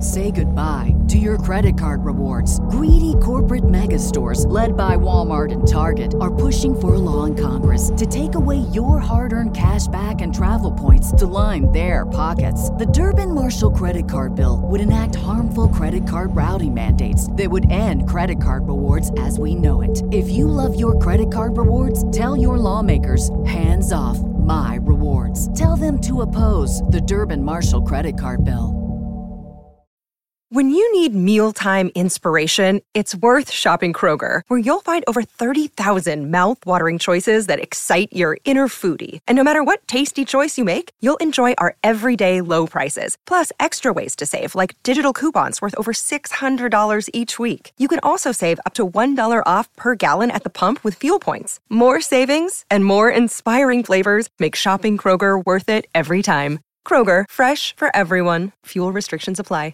Say goodbye to your credit card rewards. Greedy corporate mega stores, led by Walmart and Target, are pushing for a law in Congress to take away your hard-earned cash back and travel points to line their pockets. The Durbin-Marshall credit card bill would enact harmful credit card routing mandates that would end credit card rewards as we know it. If you love your credit card rewards, tell your lawmakers, hands off my rewards. Tell them to oppose the Durbin-Marshall credit card bill. When you need mealtime inspiration, it's worth shopping Kroger, where you'll find over 30,000 mouth-watering choices that excite your inner foodie. And no matter what tasty choice you make, you'll enjoy our everyday low prices, plus extra ways to save, like digital coupons worth over $600 each week. You can also save up to $1 off per gallon at the pump with fuel points. More savings and more inspiring flavors make shopping Kroger worth it every time. Kroger, fresh for everyone. Fuel restrictions apply.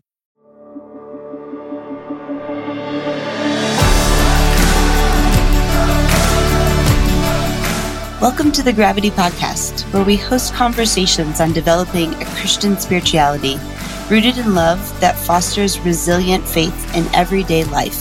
Welcome to the Gravity Podcast, where we host conversations on developing a Christian spirituality rooted in love that fosters resilient faith in everyday life.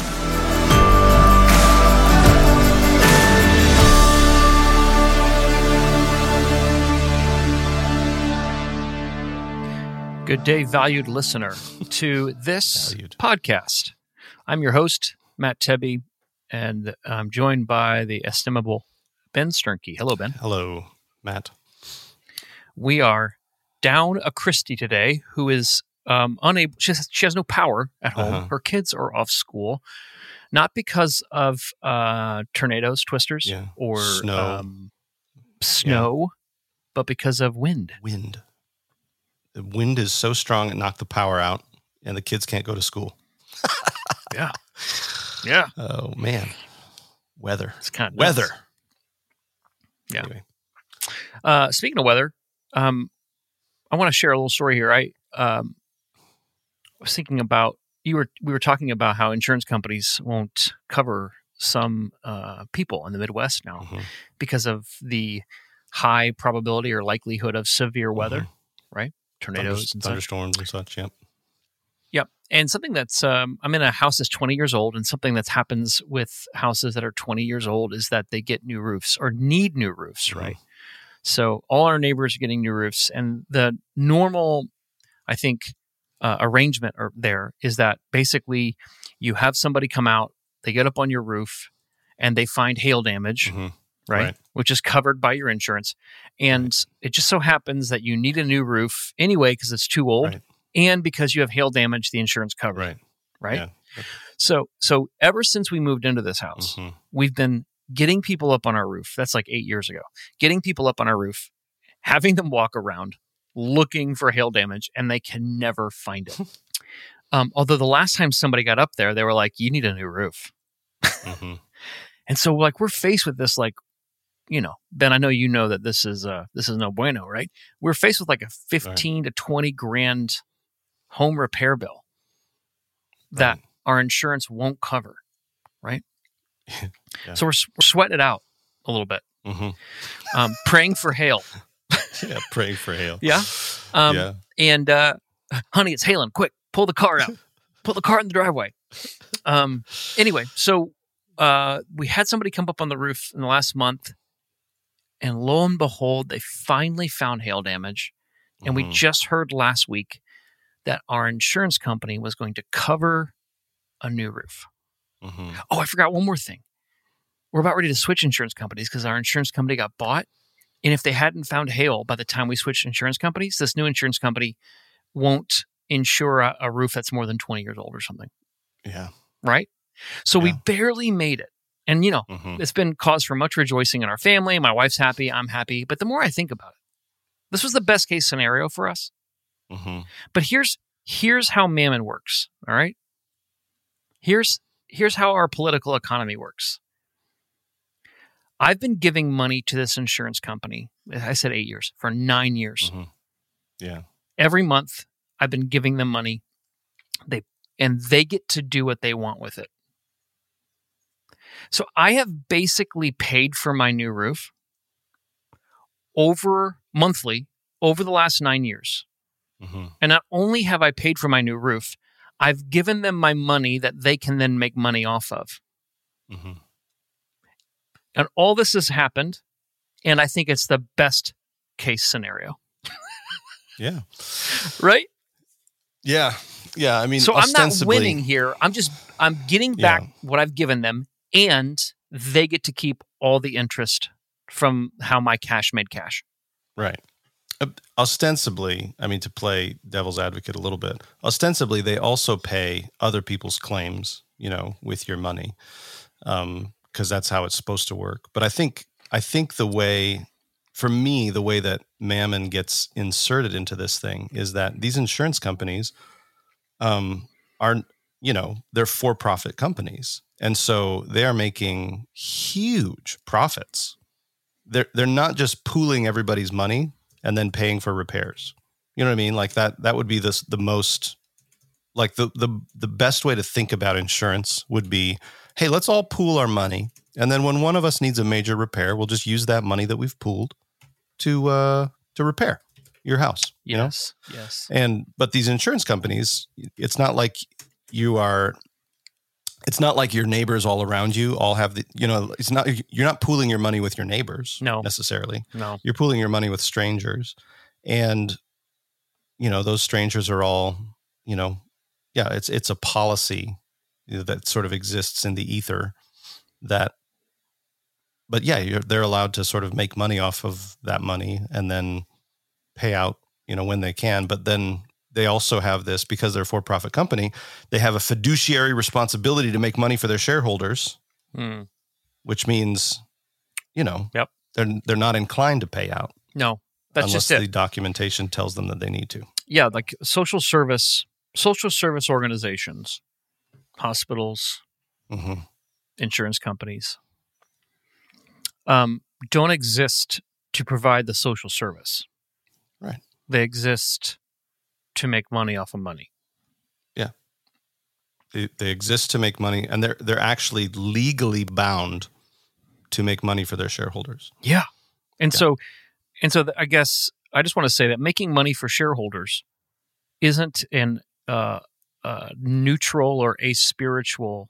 Good day, valued listener, to this podcast. I'm your host, Matt Tebbe, and I'm joined by the estimable Ben Sternke. Hello, Ben. Hello, Matt. We are down a Christy today who is unable, she has no power at home. Her kids are off school, not because of tornadoes, twisters, or snow, but because of wind. The wind is so strong it knocked the power out, and the kids can't go to school. Yeah. Oh, man. Weather. It's kind of weather. Nuts. Yeah. Anyway. Speaking of weather, I want to share a little story here. I was thinking about we were talking about how insurance companies won't cover some people in the Midwest now because of the high probability or likelihood of severe weather, right? Tornadoes and thunderstorms and such. Yep. And something that's I'm in a house that's 20 years old, and something that happens with houses that are 20 years old is that they get new roofs or need new roofs, right? So all our neighbors are getting new roofs, and the normal, I think, arrangement there is that basically you have somebody come out, they get up on your roof, and they find hail damage, right? Which is covered by your insurance, and it just so happens that you need a new roof anyway because it's too old. Right. And because you have hail damage, the insurance covers it, right? Yeah. So ever since we moved into this house, we've been getting people up on our roof. That's like 8 years ago. Getting people up on our roof, having them walk around, looking for hail damage, and they can never find it. Although the last time somebody got up there, they were like, "You need a new roof." And so, like, we're faced with this, like, you know, Ben, I know you know that this is no bueno, right? We're faced with like a 15 to 20 grand home repair bill that our insurance won't cover, right? So we're sweating it out a little bit, praying for hail. Praying for hail. And honey, it's hailing. Quick, pull the car out. Pull the car in the driveway. Anyway, so we had somebody come up on the roof in the last month, and lo and behold, they finally found hail damage. And we just heard last week that our insurance company was going to cover a new roof. Oh, I forgot one more thing. We're about ready to switch insurance companies because our insurance company got bought. And if they hadn't found hail by the time we switched insurance companies, this new insurance company won't insure a roof that's more than 20 years old or something. Yeah. Right? So we barely made it. And, you know, it's been cause for much rejoicing in our family. My wife's happy. I'm happy. But the more I think about it, this was the best case scenario for us. But here's how Mammon works, all right? Here's how our political economy works. I've been giving money to this insurance company, I said 8 years, for 9 years. Yeah. Every month, I've been giving them money. They get to do what they want with it. So I have basically paid for my new roof monthly over the last 9 years. And not only have I paid for my new roof, I've given them my money that they can then make money off of. And all this has happened, and I think it's the best case scenario. Yeah. Right? Yeah. Yeah. I mean, so I'm not winning here. I'm getting back what I've given them, and they get to keep all the interest from how my cash made cash. Right. Ostensibly, I mean, to play devil's advocate a little bit, ostensibly, they also pay other people's claims, with your money, because that's how it's supposed to work. But I think the way that Mammon gets inserted into this thing is that these insurance companies are, they're for-profit companies. And so they are making huge profits. They're not just pooling everybody's money and then paying for repairs. You know what I mean? Like that would be the most, like the best way to think about insurance would be, hey, let's all pool our money. And then when one of us needs a major repair, we'll just use that money that we've pooled to repair your house. Yes. But these insurance companies, it's not like your neighbors all around you all have you're not pooling your money with your neighbors necessarily. No. You're pooling your money with strangers. And, those strangers are all, it's a policy that sort of exists in the ether they're allowed to sort of make money off of that money and then pay out, when they can. But then they also have this, because they're a for-profit company, they have a fiduciary responsibility to make money for their shareholders, which means, they're not inclined to pay out. No, that's unless just it. The documentation tells them that they need to. Yeah, like social service organizations, hospitals, insurance companies, don't exist to provide the social service. Right. They exist to make money off of money. Yeah. They exist to make money, and they're actually legally bound to make money for their shareholders. Yeah. And so I guess I just want to say that making money for shareholders isn't an neutral or a spiritual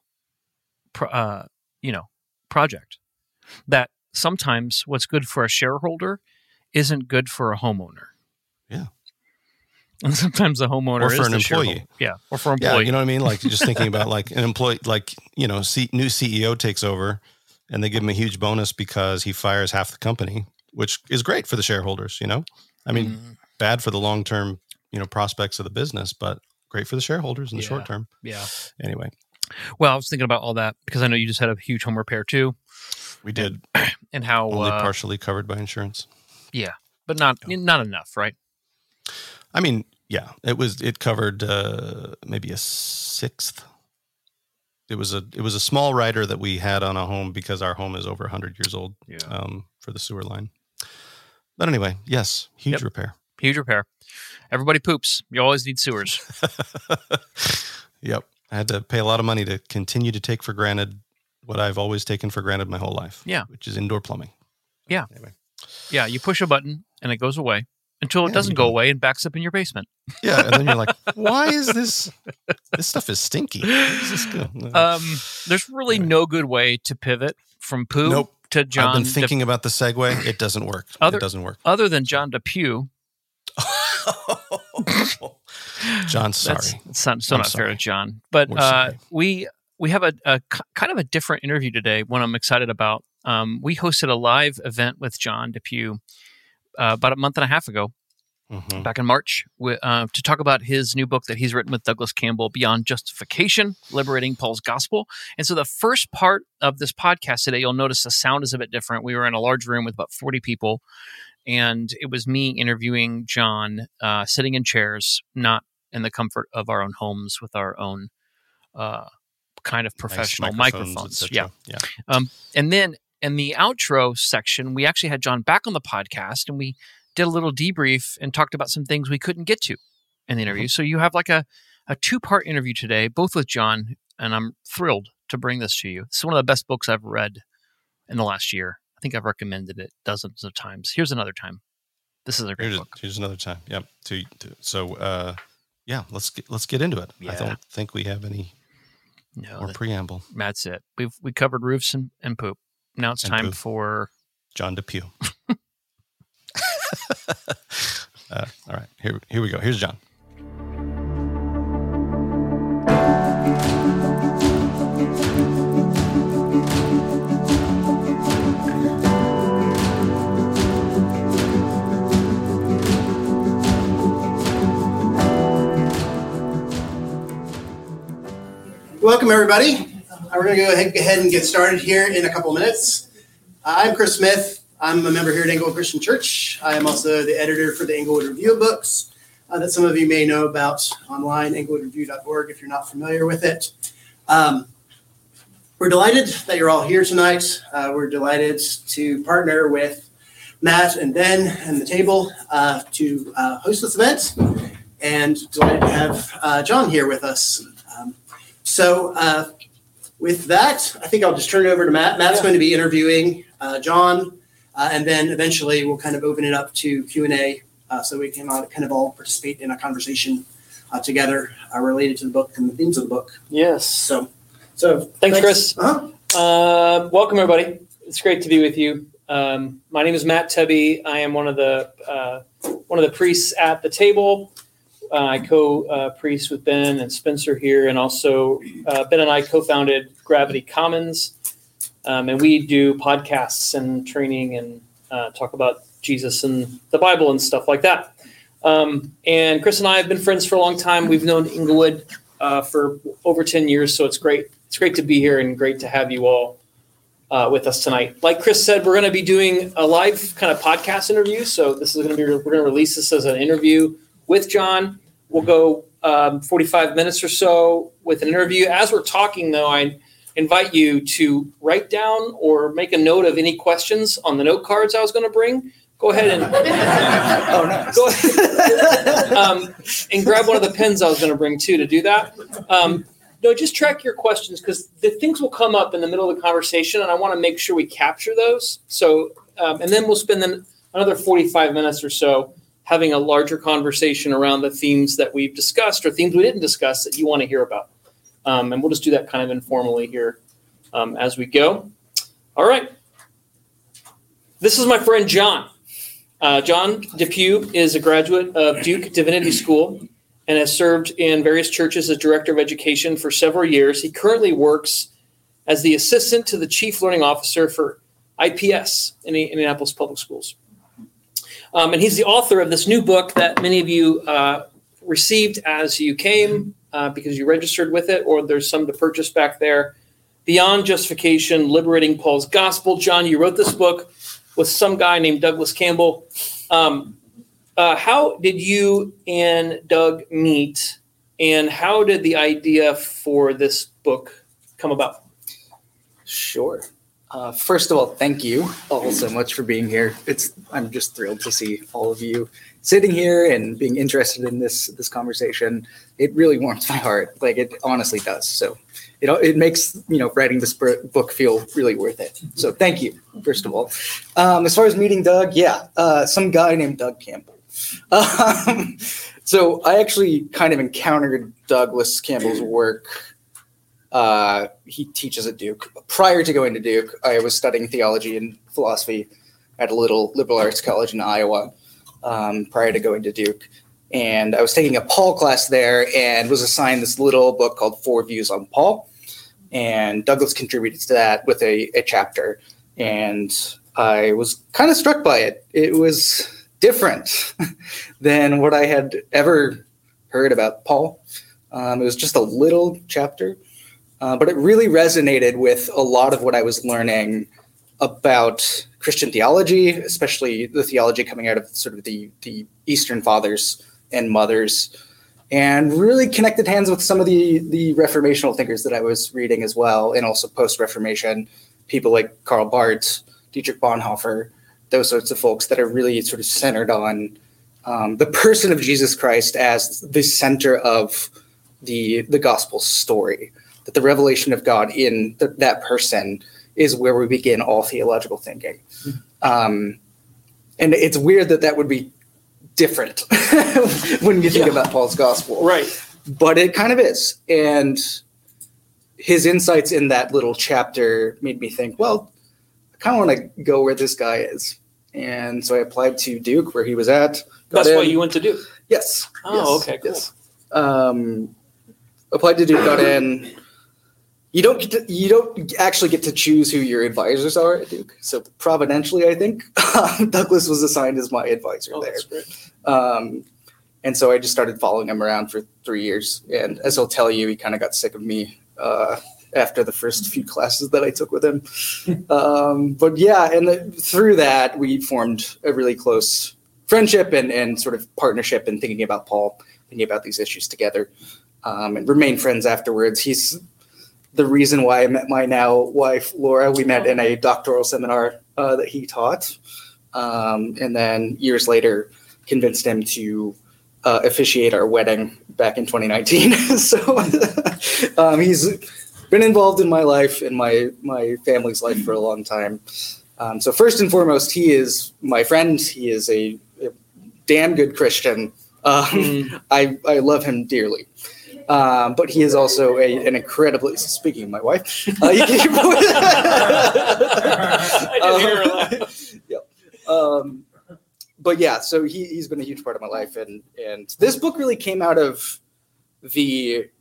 project. That sometimes what's good for a shareholder isn't good for a homeowner. Yeah. And sometimes a homeowner or for is an the employee. Shareholder. Yeah, or for an employee. Yeah, you know what I mean? Like just thinking about like an employee, like, new CEO takes over and they give him a huge bonus because he fires half the company, which is great for the shareholders, I mean, bad for the long-term, prospects of the business, but great for the shareholders in the short term. Yeah. Anyway. Well, I was thinking about all that because I know you just had a huge home repair too. We did. And how only partially covered by insurance. Yeah, but not enough, right? I mean, yeah, it covered maybe a sixth. It was a small rider that we had on a home because our home is over 100 years old. Yeah. For the sewer line. But anyway, yes, huge repair. Huge repair. Everybody poops. You always need sewers. Yep. I had to pay a lot of money to continue to take for granted what I've always taken for granted my whole life. Yeah. Which is indoor plumbing. Yeah. Anyway. Yeah, you push a button and it goes away until it doesn't go away and backs up in your basement. Yeah, and then you're like, why is this? This stuff is stinky. What is this good? There's really no good way to pivot from poo to John. I've been thinking about the segue. It doesn't work. It doesn't work. Other than John DePew. John, sorry. It's not fair to John. But we have a kind of a different interview today, one I'm excited about. We hosted a live event with John DePew about a month and a half ago, back in March, to talk about his new book that he's written with Douglas Campbell, Beyond Justification, Liberating Paul's Gospel. And so the first part of this podcast today, you'll notice the sound is a bit different. We were in a large room with about 40 people, and it was me interviewing John, sitting in chairs, not in the comfort of our own homes with our own kind of professional microphones. Yeah. And then in the outro section, we actually had John back on the podcast, and we did a little debrief and talked about some things we couldn't get to in the interview. So you have like a two-part interview today, both with John, and I'm thrilled to bring this to you. It's one of the best books I've read in the last year. I think I've recommended it dozens of times. Here's another time. This is a great book. Here's another time. Yep. So let's get into it. Yeah. I don't think we have any more preamble. That's it. We covered roofs and poop. Now it's time for John Depew. All right, here we go. Here's John. Welcome, everybody. We're going to go ahead and get started here in a couple minutes. I'm Chris Smith. I'm a member here at Englewood Christian Church. I am also the editor for the Englewood Review of Books that some of you may know about online, englewoodreview.org, if you're not familiar with it. We're delighted that you're all here tonight. We're delighted to partner with Matt and Ben and the table to host this event, and delighted to have John here with us. So with that, I think I'll just turn it over to Matt. Matt's going to be interviewing John, and then eventually we'll kind of open it up to Q&A so we can kind of all participate in a conversation together related to the book and the themes of the book. Yes. So thanks, Chris. Welcome, everybody. It's great to be with you. My name is Matt Tebby. I am one of the priests at the table. I co-priest with Ben and Spencer here, and also Ben and I co-founded Gravity Commons, and we do podcasts and training and talk about Jesus and the Bible and stuff like that. And Chris and I have been friends for a long time. We've known Englewood for over 10 years, so it's great. It's great to be here and great to have you all with us tonight. Like Chris said, we're going to be doing a live kind of podcast interview. So this is going to be, we're going to release this as an interview with John. We'll go 45 minutes or so with an interview. As we're talking, though, I invite you to write down or make a note of any questions on the note cards I was going to bring. Go ahead and and grab one of the pens I was going to bring too to do that. No, just track your questions, because the things will come up in the middle of the conversation, and I want to make sure we capture those. So, and then we'll spend another 45 minutes or so having a larger conversation around the themes that we've discussed or themes we didn't discuss that you want to hear about. And we'll just do that kind of informally here as we go. All right. This is my friend John. John Depew is a graduate of Duke Divinity School and has served in various churches as director of education for several years. He currently works as the assistant to the chief learning officer for IPS in the Indianapolis Public Schools. And he's the author of this new book that many of you received as you came because you registered with it, or there's some to purchase back there. Beyond Justification, Liberating Paul's Gospel. John, you wrote this book with some guy named Douglas Campbell. How did you and Doug meet, and how did the idea for this book come about? Sure. First of all, thank you all so much for being here. I'm just thrilled to see all of you sitting here and being interested in this conversation. It really warms my heart, like it honestly does. So it makes writing this book feel really worth it. So thank you, first of all. As far as meeting Doug, some guy named Doug Campbell. So I actually kind of encountered Douglas Campbell's work. He teaches at Duke. Prior to going to Duke, I was studying theology and philosophy at a little liberal arts college in Iowa prior to going to Duke. And I was taking a Paul class there and was assigned this little book called 4 Views on Paul. And Douglas contributed to that with a chapter. And I was kind of struck by it. It was different than what I had ever heard about Paul. It was just a little chapter. But it really resonated with a lot of what I was learning about Christian theology, especially the theology coming out of sort of the Eastern fathers and mothers, and really connected hands with some of the Reformational thinkers that I was reading as well, and also post-Reformation, people like Karl Barth, Dietrich Bonhoeffer, those sorts of folks that are really sort of centered on the person of Jesus Christ as the center of the gospel story. That the revelation of God in that person is where we begin all theological thinking. And And it's weird that would be different when you think about Paul's gospel. Right. But it kind of is. And his insights in that little chapter made me think, well, I kind of want to go where this guy is. And so I applied to Duke, where he was at. That's why you went to Duke? Yes. Oh, yes, okay, cool. Yes. Applied to Duke, got in. You don't actually get to choose who your advisors are at Duke. So providentially, I think Douglas was assigned as my advisor there. That's great. And so I just started following him around for 3 years. And as he'll tell you, he kind of got sick of me after the first few classes that I took with him. But yeah, and through that, we formed a really close friendship and sort of partnership in thinking about Paul, thinking about these issues together, and remained friends afterwards. He's the reason why I met my now wife, Laura. We met in a doctoral seminar that he taught. And then years later, convinced him to officiate our wedding back in 2019. So he's been involved in my life and my family's life for a long time. So first and foremost, he is my friend. He is a damn good Christian. I love him dearly. But he is also an incredibly, speaking of my wife, I didn't hear her. Yeah. But yeah, so he's been a huge part of my life, and this book really came out of the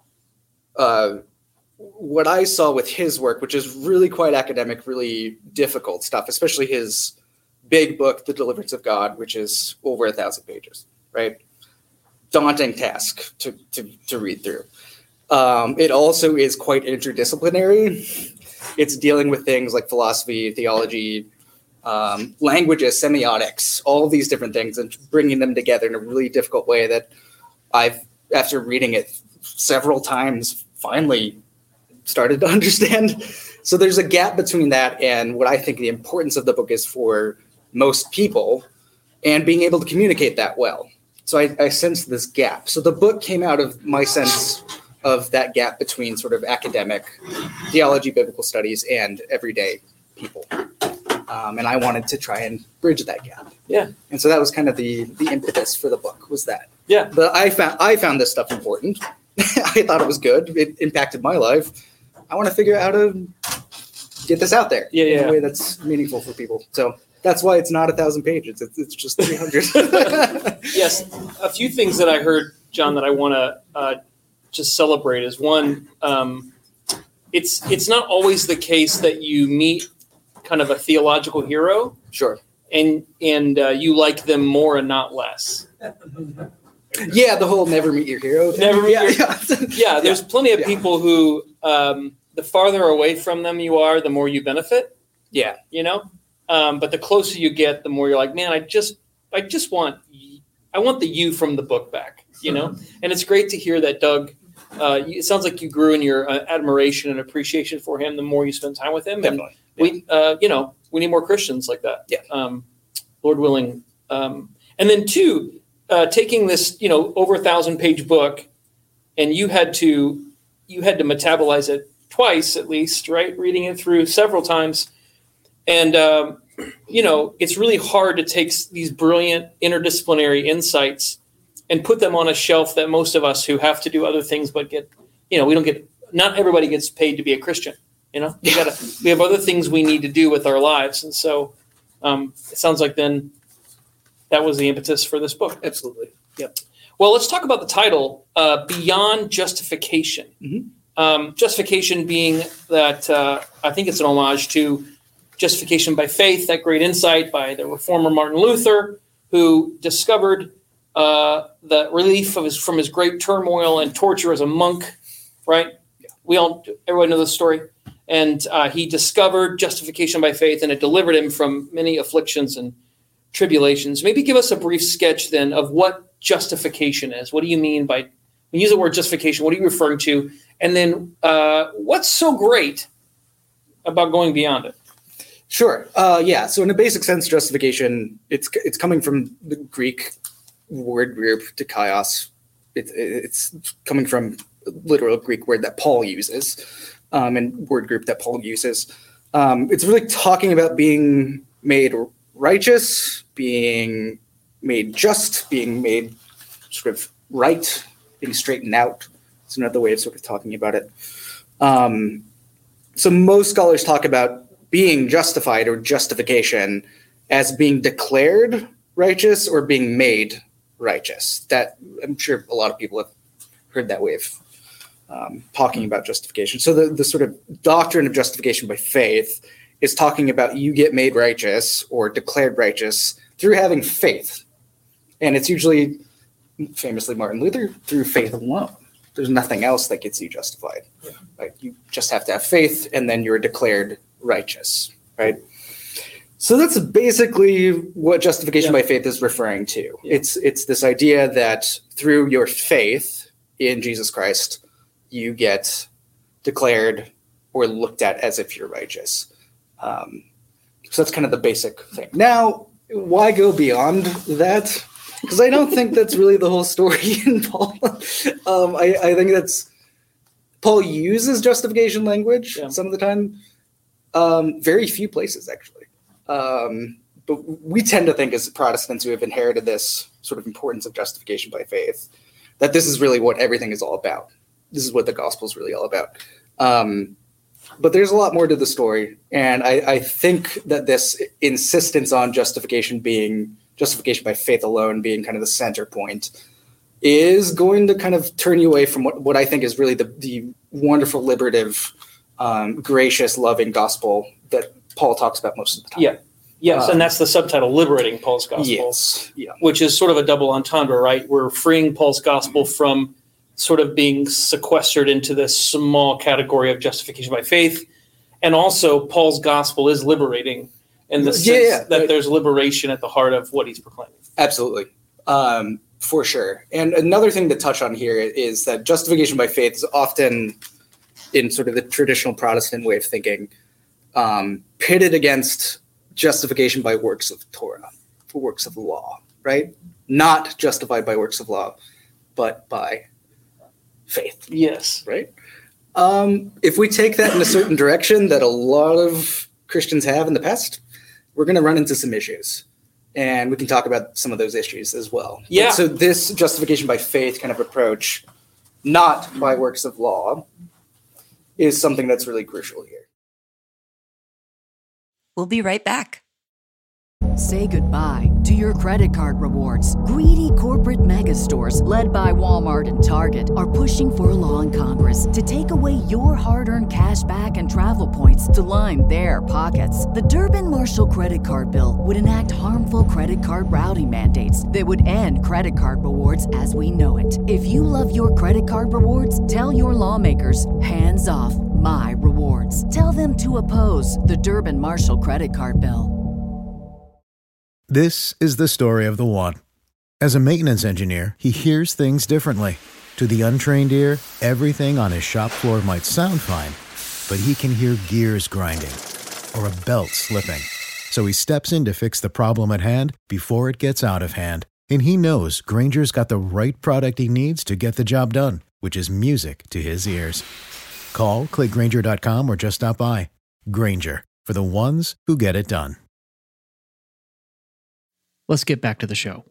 what I saw with his work, which is really quite academic, really difficult stuff, especially his big book, The Deliverance of God, which is over 1,000 pages, right? Daunting task to read through. It also is quite interdisciplinary. It's dealing with things like philosophy, theology, languages, semiotics, all of these different things, and bringing them together in a really difficult way that I've, after reading it several times, finally started to understand. So there's a gap between that and what I think the importance of the book is for most people, and being able to communicate that well. So I sensed this gap. So the book came out of my sense of that gap between sort of academic theology, biblical studies, and everyday people. And I wanted to try and bridge that gap. Yeah. And so that was kind of the impetus for the book, was that. Yeah. But I found this stuff important. I thought it was good. It impacted my life. I want to figure out how to get this out there in a way that's meaningful for people. So that's why it's not 1,000 pages. It's just 300. Yes. A few things that I heard, John, that I want to just celebrate is one, it's not always the case that you meet kind of a theological hero. Sure. And you like them more and not less. Yeah, the whole never meet your hero thing. Never meet your Yeah, there's plenty of people who the farther away from them you are, the more you benefit. Yeah. You know? But the closer you get, the more you're like, man, I just want the you from the book back, you know? And it's great to hear that, Doug. It sounds like you grew in your admiration and appreciation for him the more you spend time with him. Definitely. And we need more Christians like that. Yeah. Lord willing. And then two, taking this, over 1,000-page book, and you had to metabolize it twice at least, right? Reading it through several times. And, it's really hard to take these brilliant interdisciplinary insights and put them on a shelf that most of us who have to do other things but not everybody gets paid to be a Christian. We have other things we need to do with our lives. And so it sounds like then that was the impetus for this book. Absolutely. Yep. Well, let's talk about the title, Beyond Justification. Mm-hmm. Justification being that I think it's an homage to justification by faith, that great insight by the reformer Martin Luther, who discovered the relief from his great turmoil and torture as a monk, right? Yeah. Everybody knows the story. And he discovered justification by faith, and it delivered him from many afflictions and tribulations. Maybe give us a brief sketch then of what justification is. What do you mean by, when you use the word justification, what are you referring to? And then what's so great about going beyond it? Sure. Yeah. So in a basic sense, justification, it's coming from the Greek word group dikaios. It's coming from a literal Greek word that Paul uses, and word group that Paul uses. It's really talking about being made righteous, being made just, being made sort of right, being straightened out. It's another way of sort of talking about it. So most scholars talk about being justified or justification as being declared righteous or being made righteous. That I'm sure a lot of people have heard that way of talking about justification. So the sort of doctrine of justification by faith is talking about you get made righteous or declared righteous through having faith. And it's usually, famously Martin Luther, through faith alone. There's nothing else that gets you justified. Yeah. Like you just have to have faith and then you're declared righteous, right? So that's basically what justification by faith is referring to. Yeah. It's this idea that through your faith in Jesus Christ, you get declared or looked at as if you're righteous. So that's kind of the basic thing. Now, why go beyond that? Because I don't think that's really the whole story in Paul. I think that's Paul uses justification language some of the time. Very few places, actually. But we tend to think as Protestants who have inherited this sort of importance of justification by faith, that this is really what everything is all about. This is what the gospel is really all about. But there's a lot more to the story. And I think that this insistence on justification by faith alone being kind of the center point is going to kind of turn you away from what I think is really the wonderful, liberative, gracious, loving gospel that Paul talks about most of the time. Yeah. Yes, and that's the subtitle, Liberating Paul's Gospel, yes. Yeah. Which is sort of a double entendre, right? We're freeing Paul's gospel from sort of being sequestered into this small category of justification by faith. And also Paul's gospel is liberating in the sense that there's liberation at the heart of what he's proclaiming. Absolutely. For sure. And another thing to touch on here is that justification by faith is often, in sort of the traditional Protestant way of thinking, pitted against justification by works of Torah, for works of law, right? Not justified by works of law, but by faith. Yes. Right? If we take that in a certain direction that a lot of Christians have in the past, we're going to run into some issues. And we can talk about some of those issues as well. Yeah. But so this justification by faith kind of approach, not by works of law, is something that's really crucial here. We'll be right back. Say goodbye to your credit card rewards. Greedy corporate mega stores, led by Walmart and Target, are pushing for a law in Congress to take away your hard-earned cash back and travel points to line their pockets. The Durbin-Marshall credit card bill would enact harmful credit card routing mandates that would end credit card rewards as we know it. If you love your credit card rewards, tell your lawmakers, hands off my rewards. Tell them to oppose the Durbin-Marshall credit card bill. This is the story of the one. As a maintenance engineer, he hears things differently. To the untrained ear, everything on his shop floor might sound fine, but he can hear gears grinding or a belt slipping. So he steps in to fix the problem at hand before it gets out of hand. And he knows Grainger's got the right product he needs to get the job done, which is music to his ears. Call, click Grainger.com, or just stop by. Grainger, for the ones who get it done. Let's get back to the show.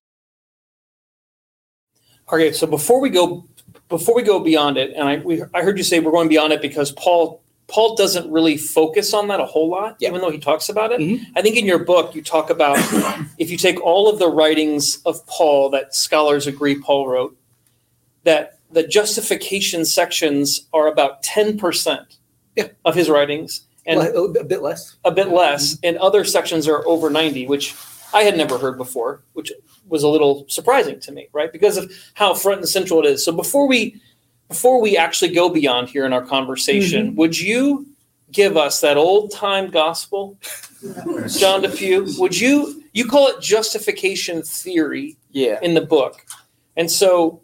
Okay, so before we go beyond it, and I heard you say we're going beyond it because Paul doesn't really focus on that a whole lot, even though he talks about it. Mm-hmm. I think in your book you talk about if you take all of the writings of Paul that scholars agree Paul wrote, that the justification sections are about 10% of his writings, and a bit less. And other sections are over 90, which I had never heard before, which was a little surprising to me, right? Because of how front and central it is. So before we actually go beyond here in our conversation, would you give us that old time gospel, John DePew? Would you call it justification theory in the book? And so,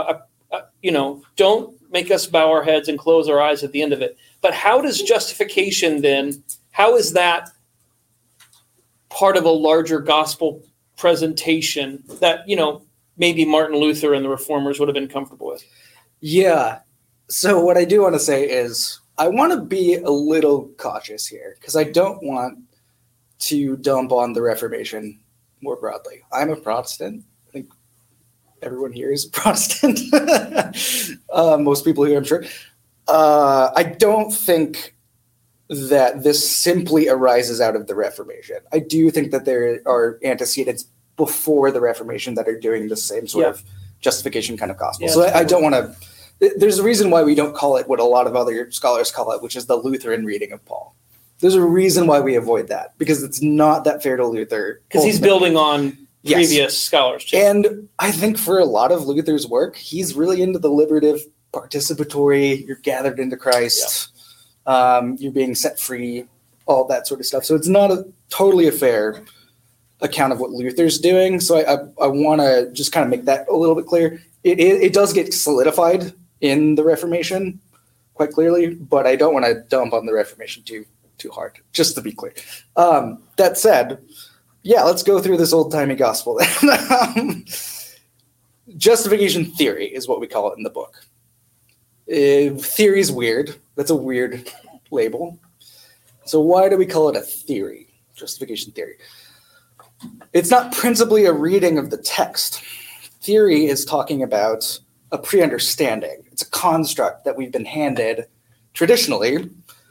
don't make us bow our heads and close our eyes at the end of it. But how does justification then, how is that part of a larger gospel presentation that, maybe Martin Luther and the Reformers would have been comfortable with? Yeah. So what I do want to say is I want to be a little cautious here because I don't want to dump on the Reformation more broadly. I'm a Protestant. I think everyone here is a Protestant. Most people here, I'm sure. I don't think that this simply arises out of the Reformation. I do think that there are antecedents before the Reformation that are doing the same sort of justification kind of gospel. So I don't want to... There's a reason why we don't call it what a lot of other scholars call it, which is the Lutheran reading of Paul. There's a reason why we avoid that, because it's not that fair to Luther. Because he's building on previous scholars too. And I think for a lot of Luther's work, he's really into the liberative, participatory, you're gathered into Christ, you're being set free, all that sort of stuff. So it's not totally a fair account of what Luther's doing. So I want to just kind of make that a little bit clear. It does get solidified in the Reformation quite clearly, but I don't want to dump on the Reformation too hard, just to be clear. That said, let's go through this old-timey gospel. Justification theory is what we call it in the book. Theory is weird. That's a weird label. So why do we call it a theory? Justification theory. It's not principally a reading of the text. Theory is talking about a pre-understanding. It's a construct that we've been handed traditionally.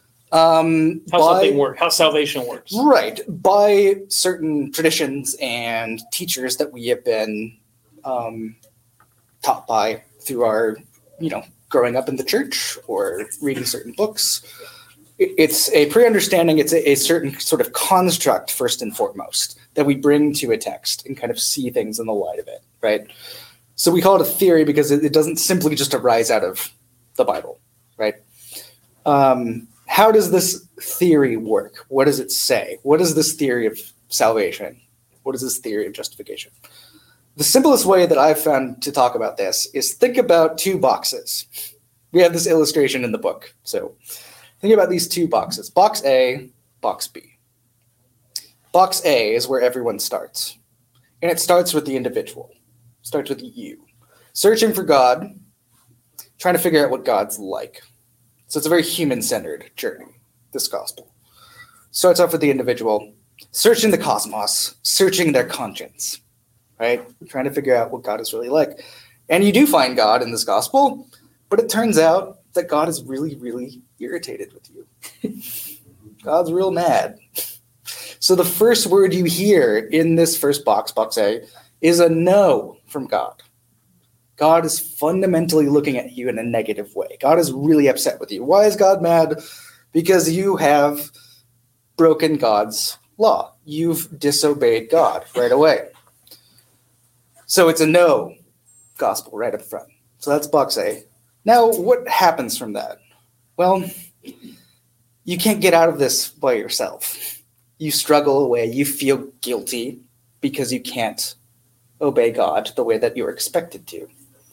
How salvation works. Right. By certain traditions and teachers that we have been taught by through our, growing up in the church or reading certain books. It's a pre-understanding. It's a certain sort of construct, first and foremost, that we bring to a text and kind of see things in the light of it, right? So we call it a theory because it doesn't simply just arise out of the Bible, right? How does this theory work? What does it say? What is this theory of salvation? What is this theory of justification? The simplest way that I've found to talk about this is think about two boxes. We have this illustration in the book. So think about these two boxes, box A, box B. Box A is where everyone starts. And it starts with the individual. It starts with you. Searching for God, trying to figure out what God's like. So it's a very human-centered journey, this gospel. Starts off with the individual, searching the cosmos, searching their conscience, right? Trying to figure out what God is really like. And you do find God in this gospel, but it turns out that God is really, really irritated with you. God's real mad. So the first word you hear in this first box, box A, is a no from God. God is fundamentally looking at you in a negative way. God is really upset with you. Why is God mad? Because you have broken God's law. You've disobeyed God right away. So it's a no gospel right up front. So that's box A. Now, what happens from that? Well, you can't get out of this by yourself. You struggle away. You feel guilty because you can't obey God the way that you're expected to.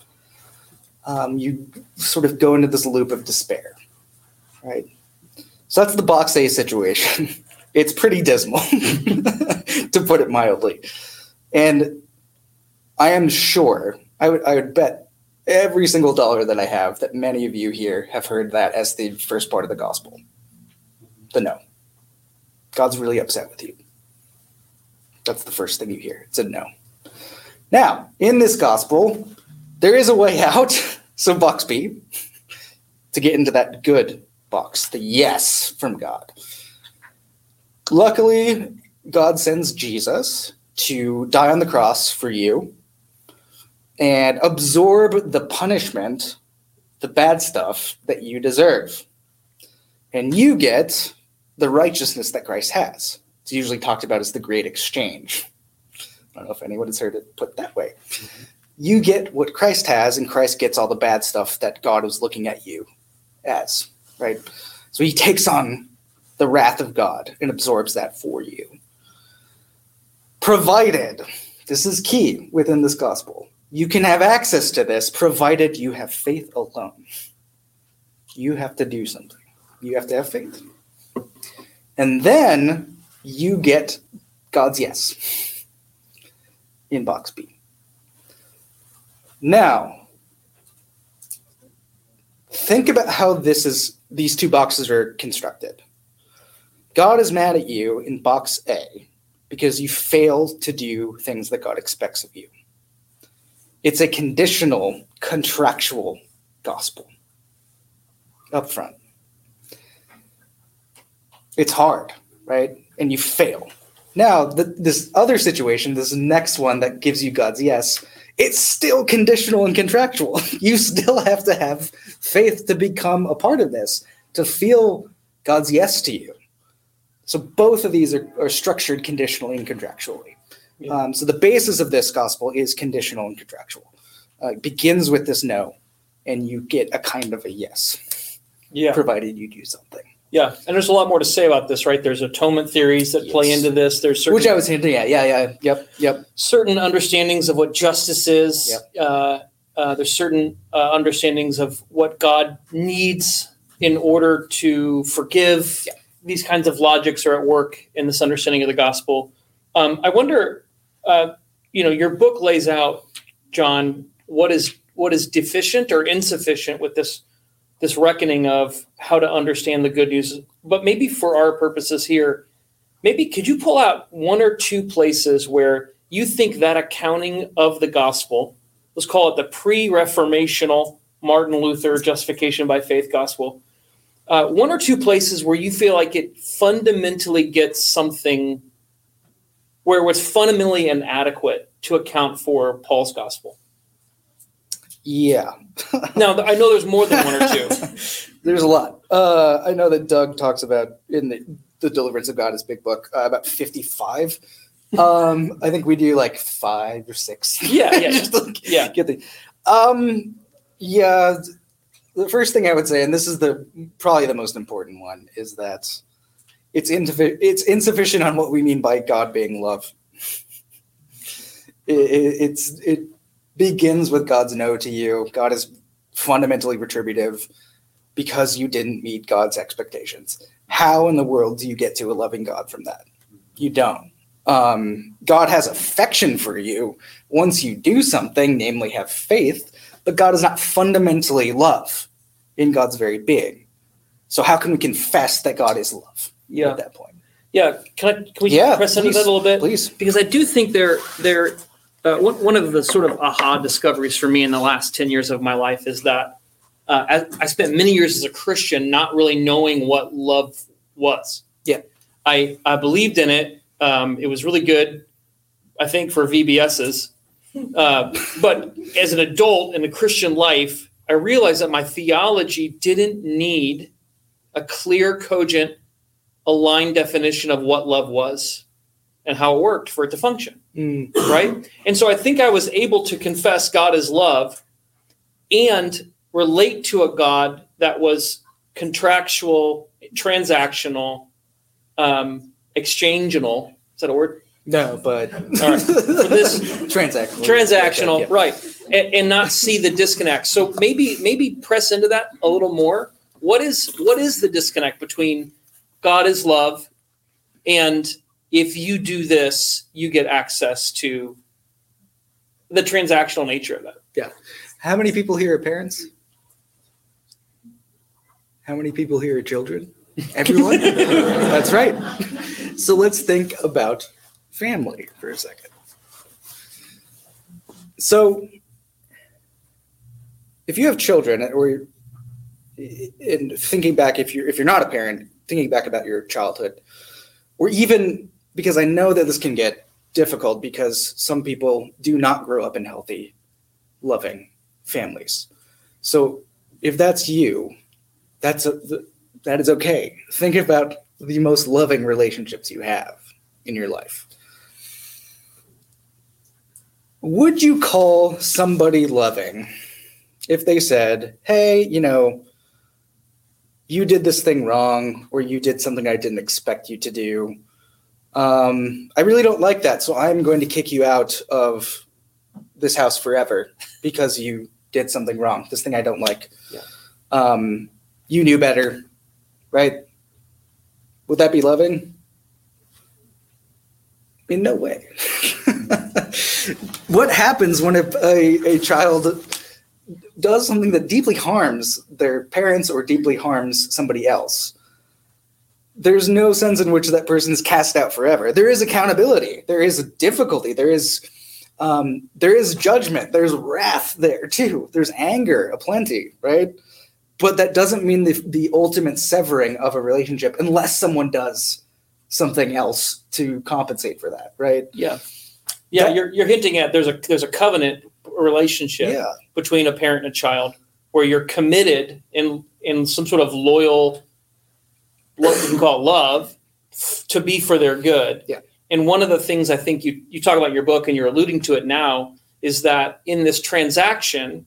You sort of go into this loop of despair, right? So that's the box A situation. It's pretty dismal, to put it mildly. And I am sure, I would bet every single dollar that I have that many of you here have heard that as the first part of the gospel. The no. God's really upset with you. That's the first thing you hear. It's a no. Now, in this gospel, there is a way out. So box B, to get into that good box, the yes from God. Luckily, God sends Jesus to die on the cross for you and absorb the punishment, the bad stuff that you deserve. And you get the righteousness that Christ has. It's usually talked about as the great exchange. I don't know if anyone has heard it put that way. Mm-hmm. You get what Christ has, and Christ gets all the bad stuff that God was looking at you as, right? So he takes on the wrath of God and absorbs that for you. Provided, this is key within this gospel, you can have access to this provided you have faith alone. You have to do something. You have to have faith. And then you get God's yes in box B. Now, think about how these two boxes are constructed. God is mad at you in box A because you failed to do things that God expects of you. It's a conditional, contractual gospel up front. It's hard, right? And you fail. Now, this other situation, this next one that gives you God's yes, it's still conditional and contractual. You still have to have faith to become a part of this, to feel God's yes to you. So both of these are structured conditionally and contractually. Yeah. So the basis of this gospel is conditional and contractual. It begins with this no, and you get a kind of a yes, provided you do something. Yeah, and there's a lot more to say about this, right? There's atonement theories that play into this. There's certain, which I was hinting at. Yep. Certain understandings of what justice is. Yep. There's certain understandings of what God needs in order to forgive. Yep. These kinds of logics are at work in this understanding of the gospel. I wonder, your book lays out, John, what is deficient or insufficient with this reckoning of how to understand the good news. But maybe for our purposes here, maybe could you pull out one or two places where you think that accounting of the gospel, let's call it the pre-reformational Martin Luther justification by faith gospel, one or two places where you feel like it fundamentally gets something where it was fundamentally inadequate to account for Paul's gospel? Yeah. Now, I know there's more than one or two. There's a lot. I know that Doug talks about in the Deliverance of God, his big book, about 55. I think we do like 5 or 6. Yeah. Just get the. The first thing I would say, and this is probably the most important one, is that it's insufficient on what we mean by God being love. It begins with God's no to you. God is fundamentally retributive because you didn't meet God's expectations. How in the world do you get to a loving God from that? You don't. God has affection for you once you do something, namely have faith, but God is not fundamentally love in God's very being. So how can we confess that God is love at that point? Yeah. Can we press into that a little bit? Please. Because I do think one of the sort of aha discoveries for me in the last 10 years of my life is that I spent many years as a Christian not really knowing what love was. Yeah. I believed in it. It was really good, I think, for VBSs. But as an adult in the Christian life, I realized that my theology didn't need a clear, cogent, aligned definition of what love was and how it worked for it to function. Right? And so I think I was able to confess God is love and relate to a God that was contractual, transactional, exchangeable. Is that a word? No, but all right. For this transactional, right. And not see the disconnect. So maybe press into that a little more. What is the disconnect between God is love and if you do this, you get access to the transactional nature of it? Yeah. How many people here are parents? How many people here are children? Everyone? That's right. So let's think about family for a second. So if you have children, or in thinking back, if you're not a parent, thinking back about your childhood, or even because I know that this can get difficult because some people do not grow up in healthy, loving families. So if that's you, that is okay. Think about the most loving relationships you have in your life. Would you call somebody loving if they said, hey, you did this thing wrong, or you did something I didn't expect you to do? I really don't like that, so I'm going to kick you out of this house forever because you did something wrong, this thing I don't like. Yeah. You knew better, right? Would that be loving? In no way. What happens when a child does something that deeply harms their parents or deeply harms somebody else? there's no sense in which that person is cast out forever. There is accountability. There is difficulty. There is judgment. There's wrath there too. There's anger aplenty, right? But that doesn't mean the ultimate severing of a relationship unless someone does something else to compensate for that, right? Yeah. You're hinting at there's a covenant relationship between a parent and a child where you're committed in some sort of loyal, what you can call love, to be for their good. Yeah. And one of the things I think you talk about in your book, and you're alluding to it now, is that in this transaction,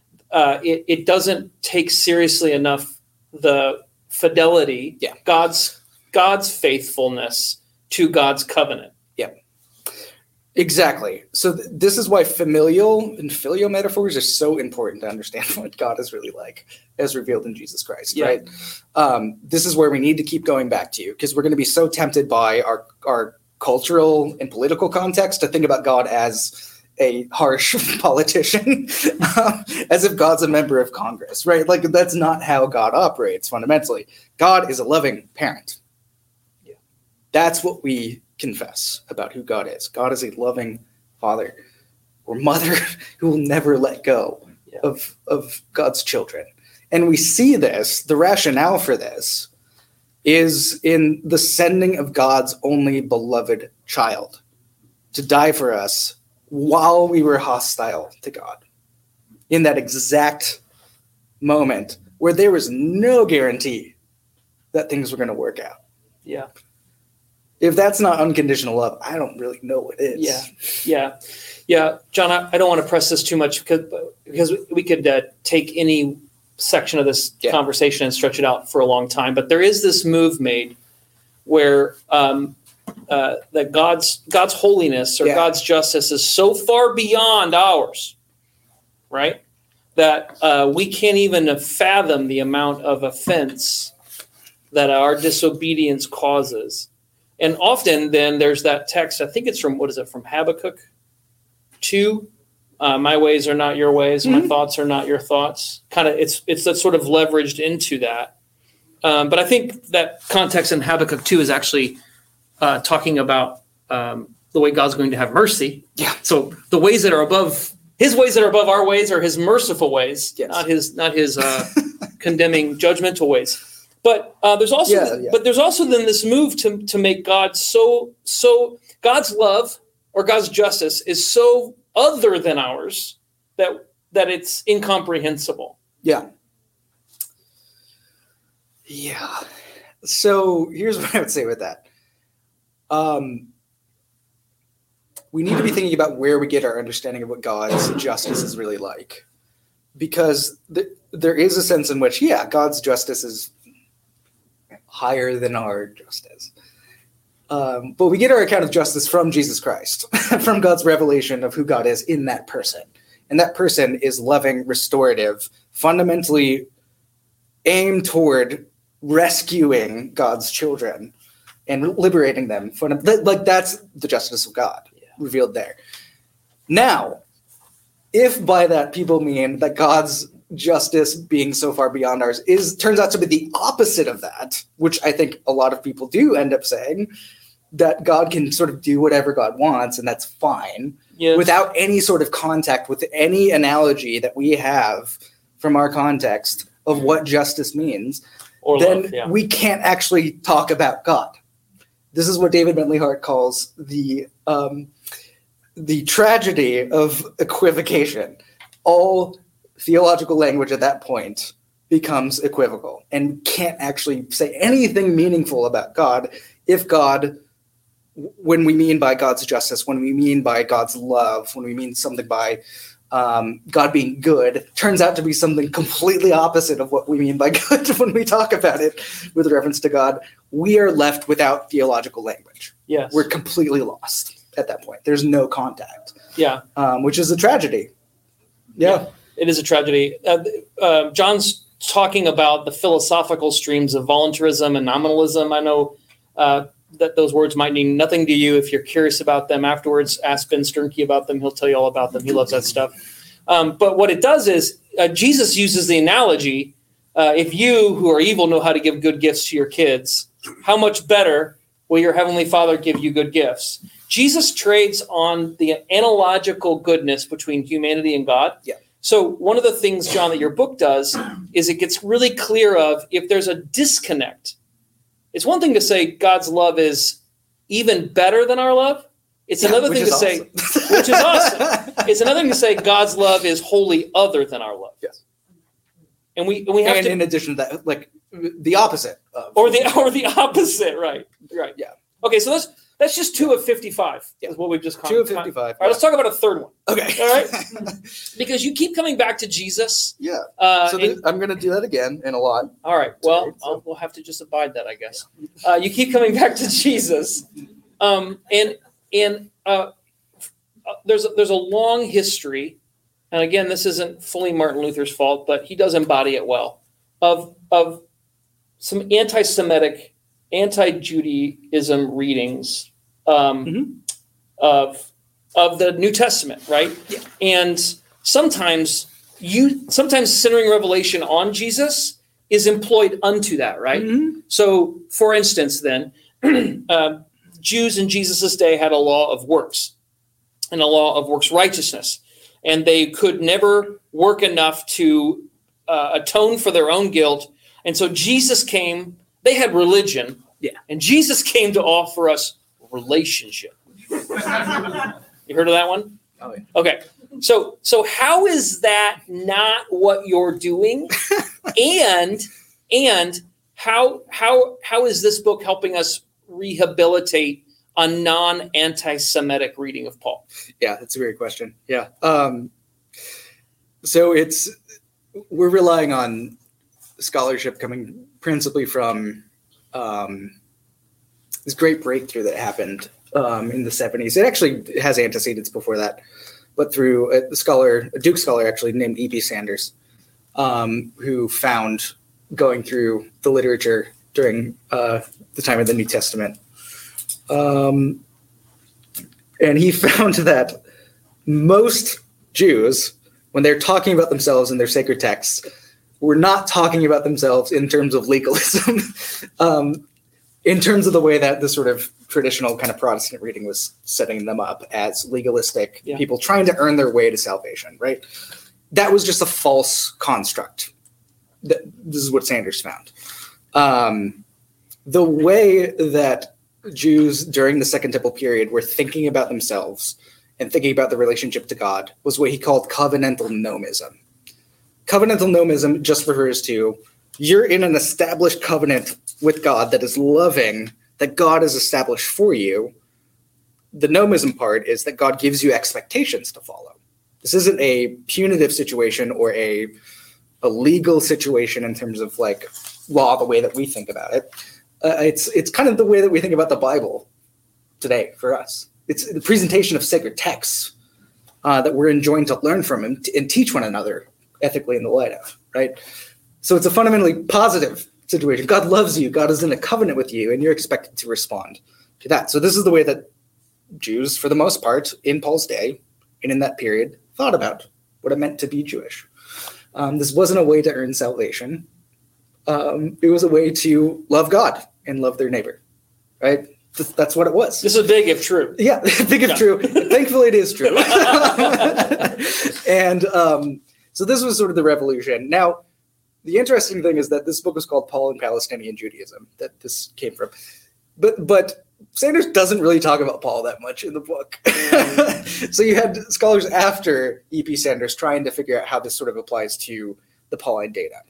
it doesn't take seriously enough the fidelity, God's faithfulness to God's covenant. Yeah, exactly. So this is why familial and filial metaphors are so important to understand what God is really like as revealed in Jesus Christ, right? This is where we need to keep going back to, because we're going to be so tempted by our cultural and political context to think about God as a harsh politician, as if God's a member of Congress, right? Like, that's not how God operates fundamentally. God is a loving parent. Yeah. That's what we confess about who God is. God is a loving father or mother who will never let go of God's children. And we see this, the rationale for this is in the sending of God's only beloved child to die for us while we were hostile to God, in that exact moment where there was no guarantee that things were going to work out. Yeah. If that's not unconditional love, I don't really know what is. Yeah. John, I don't want to press this too much because we could take any section of this conversation and stretch it out for a long time. But there is this move made where that God's holiness or God's justice is so far beyond ours, right? That we can't even fathom the amount of offense that our disobedience causes. And often then there's that text, I think it's from Habakkuk 2? My ways are not your ways, my thoughts are not your thoughts. Kind of, it's that sort of leveraged into that. But I think that context in Habakkuk 2 is actually talking about the way God's going to have mercy. Yeah. So the ways that are above his ways that are above our ways are his merciful ways, not his condemning judgmental ways. But there's also then this move to make God so God's love or God's justice is so other than ours that it's incomprehensible. Yeah. Yeah. So here's what I would say with that. We need to be thinking about where we get our understanding of what God's justice is really like. Because there is a sense in which, God's justice is higher than our justice. But we get our account of justice from Jesus Christ, from God's revelation of who God is in that person. And that person is loving, restorative, fundamentally aimed toward rescuing God's children and liberating them. Like, that's the justice of God revealed there. Now, if by that people mean that God's justice being so far beyond ours turns out to be the opposite of that, which I think a lot of people do end up saying, that God can sort of do whatever God wants and that's fine, without any sort of contact with any analogy that we have from our context of what justice means, or then we can't actually talk about God. This is what David Bentley Hart calls the tragedy of equivocation. All theological language at that point becomes equivocal and can't actually say anything meaningful about God if God, when we mean by God's justice, when we mean by God's love, when we mean something by God being good, turns out to be something completely opposite of what we mean by good when we talk about it with reference to God. We are left without theological language. Yes. We're completely lost at that point. There's no contact. Yeah. Which is a tragedy. Yeah. It is a tragedy. John's talking about the philosophical streams of voluntarism and nominalism. I know that those words might mean nothing to you. If you're curious about them afterwards, ask Ben Sternke about them. He'll tell you all about them. He loves that stuff. But what it does is Jesus uses the analogy, if you who are evil know how to give good gifts to your kids, how much better will your heavenly Father give you good gifts? Jesus trades on the analogical goodness between humanity and God. Yeah. So one of the things, John, that your book does is it gets really clear of if there's a disconnect. It's one thing to say God's love is even better than our love. It's another thing to say, which is awesome. It's another thing to say God's love is wholly other than our love. Yes. And we have and to, in addition to that, like the opposite of, or the opposite, right? Yeah. Okay, so that's just 2 of 55. Yeah. Is what we've just 2 of 55. All right, let's talk about a third one. Okay. All right. Because you keep coming back to Jesus. Yeah. So I'm going to do that again in a lot. All right. Well, we'll have to just abide that, I guess. You keep coming back to Jesus, and there's a long history, and again, this isn't fully Martin Luther's fault, but he does embody it well, of some anti-Semitic, anti-Judaism readings of the New Testament, right? Yeah. And sometimes centering revelation on Jesus is employed unto that, right? Mm-hmm. So, for instance, then, Jews in Jesus' day had a law of works and a law of works righteousness, and they could never work enough to atone for their own guilt. And so Jesus came, they had religion, and Jesus came to offer us relationship. You heard of that one? Oh, yeah. Okay. So how is that not what you're doing? and how is this book helping us rehabilitate a non-anti-Semitic reading of Paul? Yeah, that's a great question. Yeah. So we're relying on scholarship coming principally from this great breakthrough that happened in the 70s. It actually has antecedents before that, but through a Duke scholar actually named E.P. Sanders, who found, going through the literature during the time of the New Testament, and he found that most Jews, when they're talking about themselves in their sacred texts, were not talking about themselves in terms of legalism, in terms of the way that the sort of traditional kind of Protestant reading was setting them up as legalistic people trying to earn their way to salvation, right? That was just a false construct. This is what Sanders found. The way that Jews during the Second Temple period were thinking about themselves and thinking about the relationship to God was what he called covenantal nomism. Covenantal nomism just refers to you're in an established covenant with God that is loving, that God has established for you. The nomism part is that God gives you expectations to follow. This isn't a punitive situation or a legal situation in terms of like law, the way that we think about it. It's kind of the way that we think about the Bible today for us. It's the presentation of sacred texts that we're enjoined to learn from and teach one another ethically in the light of, right? So it's a fundamentally positive situation. God loves you. God is in a covenant with you, and you're expected to respond to that. So this is the way that Jews, for the most part, in Paul's day and in that period, thought about what it meant to be Jewish. This wasn't a way to earn salvation. It was a way to love God and love their neighbor, right? That's what it was. This is big if true. Yeah, big if true. Thankfully, it is true. And so this was sort of the revolution. Now, the interesting thing is that this book was called Paul and Palestinian Judaism, that this came from. But Sanders doesn't really talk about Paul that much in the book. So you had scholars after E.P. Sanders trying to figure out how this sort of applies to the Pauline data.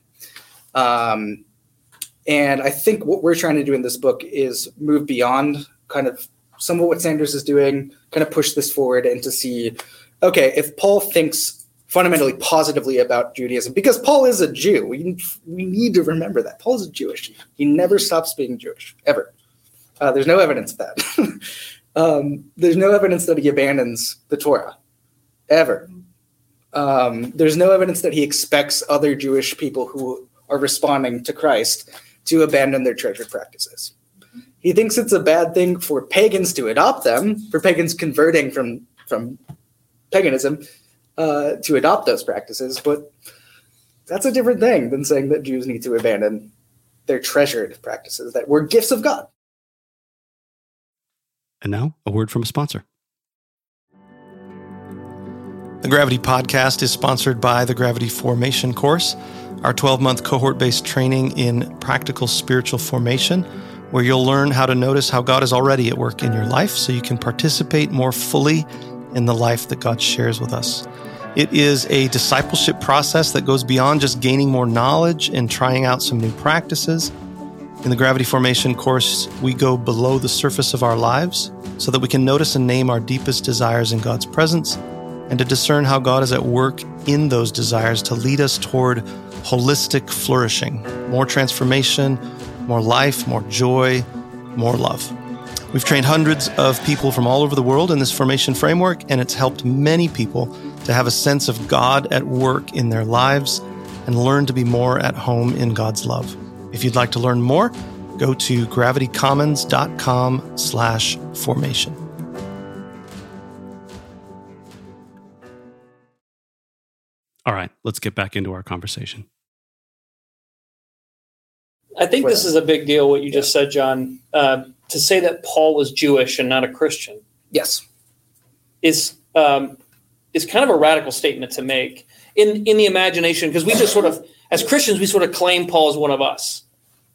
And I think what we're trying to do in this book is move beyond kind of some of what Sanders is doing, kind of push this forward and to see, okay, if Paul thinks fundamentally positively about Judaism, because Paul is a Jew, we need to remember that. Paul is Jewish. He never stops being Jewish, ever. There's no evidence of that. There's no evidence that he abandons the Torah, ever. There's no evidence that he expects other Jewish people who are responding to Christ to abandon their treasured practices. He thinks it's a bad thing for pagans to adopt them, for pagans converting from paganism to adopt those practices, but that's a different thing than saying that Jews need to abandon They're treasured practices that were gifts of God. And now, a word from a sponsor. The Gravity Podcast is sponsored by the Gravity Formation course, our 12-month cohort-based training in practical spiritual formation, where you'll learn how to notice how God is already at work in your life so you can participate more fully in the life that God shares with us. It is a discipleship process that goes beyond just gaining more knowledge and trying out some new practices. In the Gravity Formation course, we go below the surface of our lives so that we can notice and name our deepest desires in God's presence and to discern how God is at work in those desires to lead us toward holistic flourishing, more transformation, more life, more joy, more love. We've trained hundreds of people from all over the world in this formation framework, and it's helped many people to have a sense of God at work in their lives and learn to be more at home in God's love. If you'd like to learn more, go to gravitycommons.com/formation. All right, let's get back into our conversation. I think this is a big deal, what you just said, John. To say that Paul was Jewish and not a Christian, yes, is kind of a radical statement to make in the imagination, because we just sort of, as Christians, we sort of claim Paul as one of us.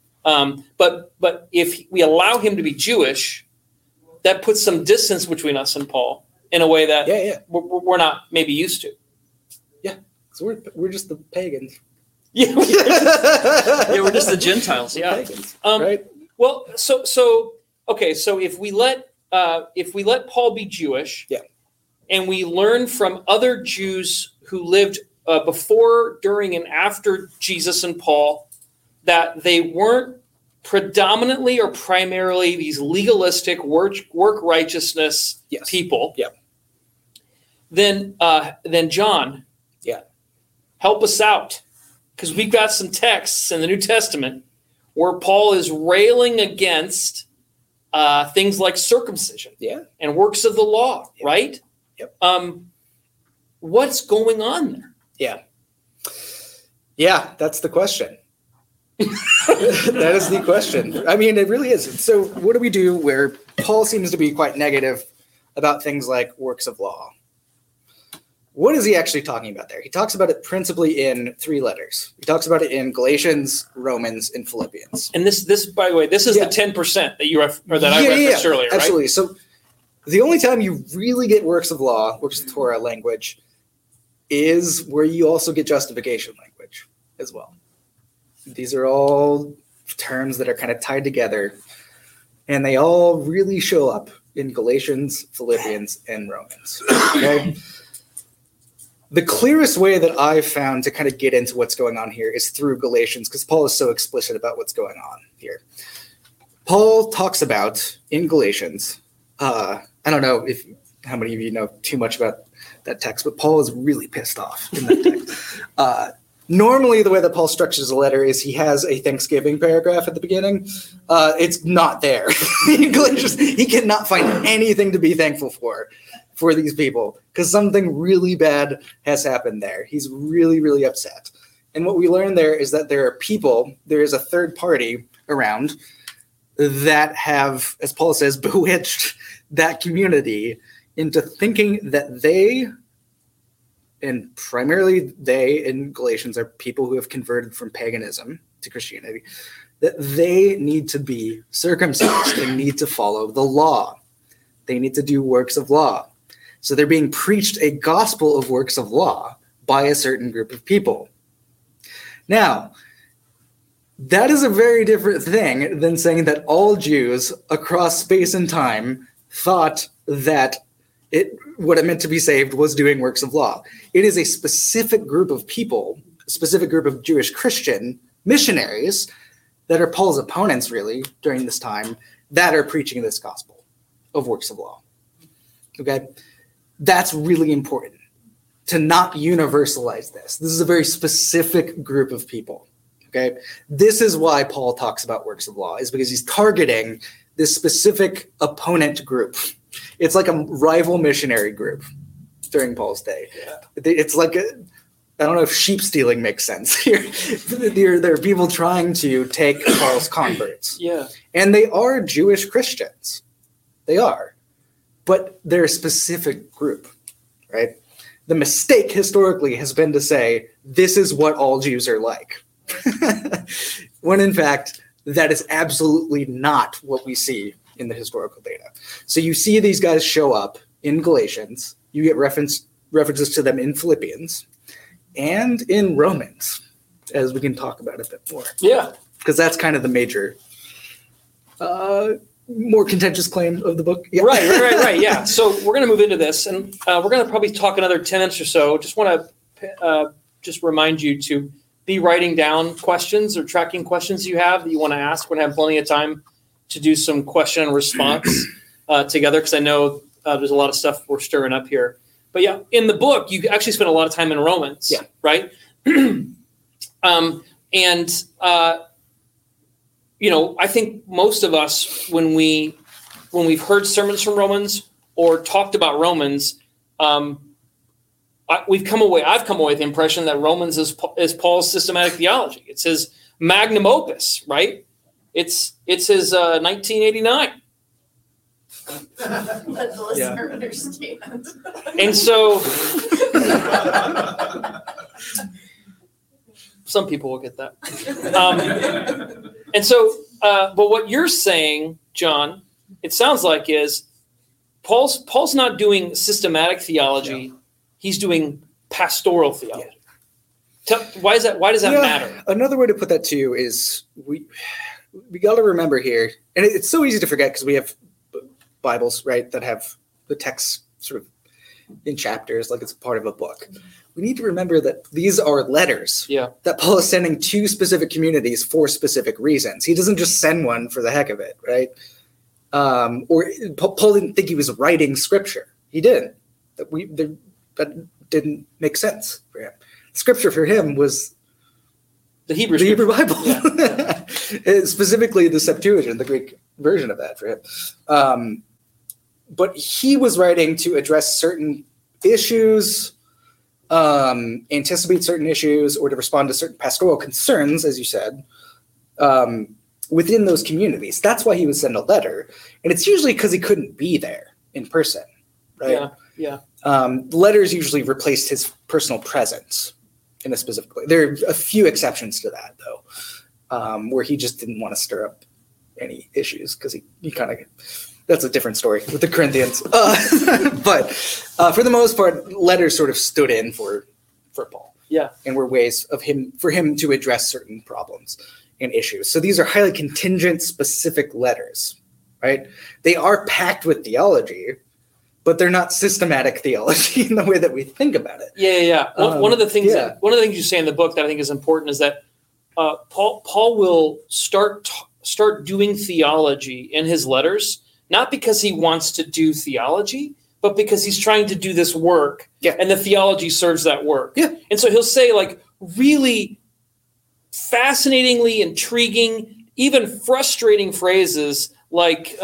But if we allow him to be Jewish, that puts some distance between us and Paul in a way that we're not maybe used to. So we're just the pagans. Yeah, we're just the Gentiles. Yeah, pagans, right. Well, so okay. So if we let Paul be Jewish, and we learn from other Jews who lived before, during, and after Jesus and Paul that they weren't predominantly or primarily these legalistic work righteousness people. Yeah. Then John. Help us out, because we've got some texts in the New Testament where Paul is railing against things like circumcision and works of the law, right? Yep. What's going on there? Yeah, that's the question. That is the question. I mean, it really is. So what do we do where Paul seems to be quite negative about things like works of law? What is he actually talking about there? He talks about it principally in 3 letters. He talks about it in Galatians, Romans, and Philippians. And this, by the way, this is the 10% that you I referenced earlier, right? Absolutely. So the only time you really get works of law, works of Torah language, is where you also get justification language as well. These are all terms that are kind of tied together, and they all really show up in Galatians, Philippians, and Romans. Okay? The clearest way that I've found to kind of get into what's going on here is through Galatians, because Paul is so explicit about what's going on here. Paul talks about, in Galatians, I don't know how many of you know too much about that text, but Paul is really pissed off in that text. Normally, the way that Paul structures a letter is he has a Thanksgiving paragraph at the beginning. It's not there. In Galatians, he cannot find anything to be thankful for these people, because something really bad has happened there. He's really, really upset. And what we learn there is that there is a third party around that have, as Paul says, bewitched that community into thinking that they, and primarily they in Galatians, are people who have converted from paganism to Christianity, that they need to be circumcised. They need to follow the law. They need to do works of law. So they're being preached a gospel of works of law by a certain group of people. Now, that is a very different thing than saying that all Jews across space and time thought that what it meant to be saved was doing works of law. It is a specific group of people, a specific group of Jewish Christian missionaries that are Paul's opponents, really, during this time, that are preaching this gospel of works of law. Okay? That's really important, to not universalize this. This is a very specific group of people. Okay? This is why Paul talks about works of law, is because he's targeting this specific opponent group. It's like a rival missionary group during Paul's day. Yeah. It's like I don't know if sheep stealing makes sense here. There are people trying to take Paul's converts. Yeah. And they are Jewish Christians. They are. But they're a specific group, right? The mistake historically has been to say, this is what all Jews are like. When in fact, that is absolutely not what we see in the historical data. So you see these guys show up in Galatians. You get references to them in Philippians and in Romans, as we can talk about a bit more. Yeah. Because that's kind of the major, more contentious claim of the book. Yeah. Right. Yeah. So we're going to move into this, and we're going to probably talk another 10 minutes or so. Just want to just remind you to be writing down questions or tracking questions you have that you want to ask. We're going to have plenty of time to do some question and response together, because I know there's a lot of stuff we're stirring up here. But yeah, in the book, you actually spend a lot of time in Romans, right? I think most of us, when we've heard sermons from Romans or talked about Romans, I've come away with the impression that Romans is Paul's systematic theology. It's his magnum opus, right? It's his 1989. Let the listener understand. And so some people will get that. But what you're saying, John, it sounds like is Paul's not doing systematic theology. No. He's doing pastoral theology. Yeah. Why does that matter? Another way to put that too is we got to remember here, and it's so easy to forget because we have Bibles, right, that have the text sort of in chapters like it's part of a book. We need to remember that these are letters that Paul is sending to specific communities for specific reasons. He doesn't just send one for the heck of it, right? Or Paul didn't think he was writing scripture. He didn't. That didn't make sense for him. Scripture for him was the Hebrew Bible, specifically the Septuagint, the Greek version of that for him. But he was writing to address certain issues, anticipate certain issues, or to respond to certain pastoral concerns, as you said, within those communities. That's why he would send a letter. And it's usually because he couldn't be there in person, right? Yeah. Letters usually replaced his personal presence in a specific way. There are a few exceptions to that, though, where he just didn't want to stir up any issues because he kind of, that's a different story with the Corinthians. But for the most part, letters sort of stood in for Paul. Yeah. And were ways for him to address certain problems and issues. So these are highly contingent, specific letters, right? They are packed with theology, but they're not systematic theology in the way that we think about it. Yeah. One of the things you say in the book that I think is important is that Paul will start doing theology in his letters, not because he wants to do theology, but because he's trying to do this work, and the theology serves that work. Yeah. And so he'll say like really fascinatingly intriguing, even frustrating phrases like,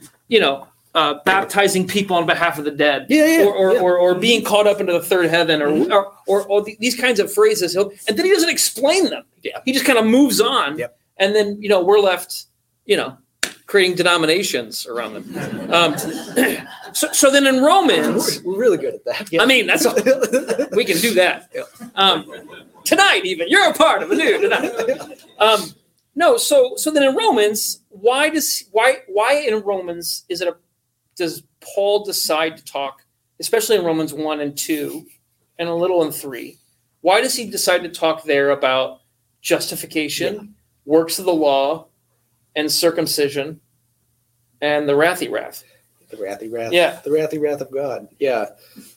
baptizing people on behalf of the dead, or being caught up into the third heaven, or these kinds of phrases. And then he doesn't explain them. Yeah. He just kind of moves on, and then we're left, creating denominations around them. So then in Romans, we're really good at that. Yeah. I mean, that's all, we can do that tonight. Even you're a part of the new tonight. No, so then in Romans, why in Romans does Paul decide to talk, especially in Romans 1 and 2, and a little in 3? Why does he decide to talk there about justification, works of the law, and circumcision, and the wrathy wrath? The wrathy wrath. Yeah. The wrathy wrath of God. Yeah.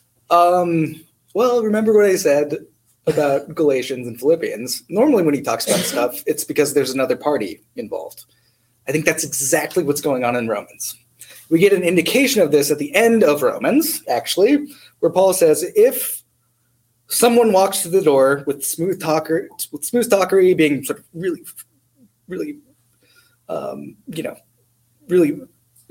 Well, remember what I said about Galatians and Philippians. Normally when he talks about stuff, it's because there's another party involved. I think that's exactly what's going on in Romans. We get an indication of this at the end of Romans, actually, where Paul says, if someone walks through the door with smooth talkery, being sort of really, really, really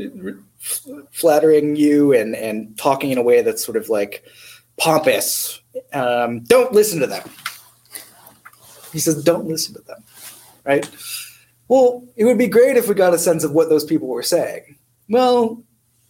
flattering you and talking in a way that's sort of like pompous Don't listen to them. He says, don't listen to them, right? Well, it would be great if we got a sense of what those people were saying. Well,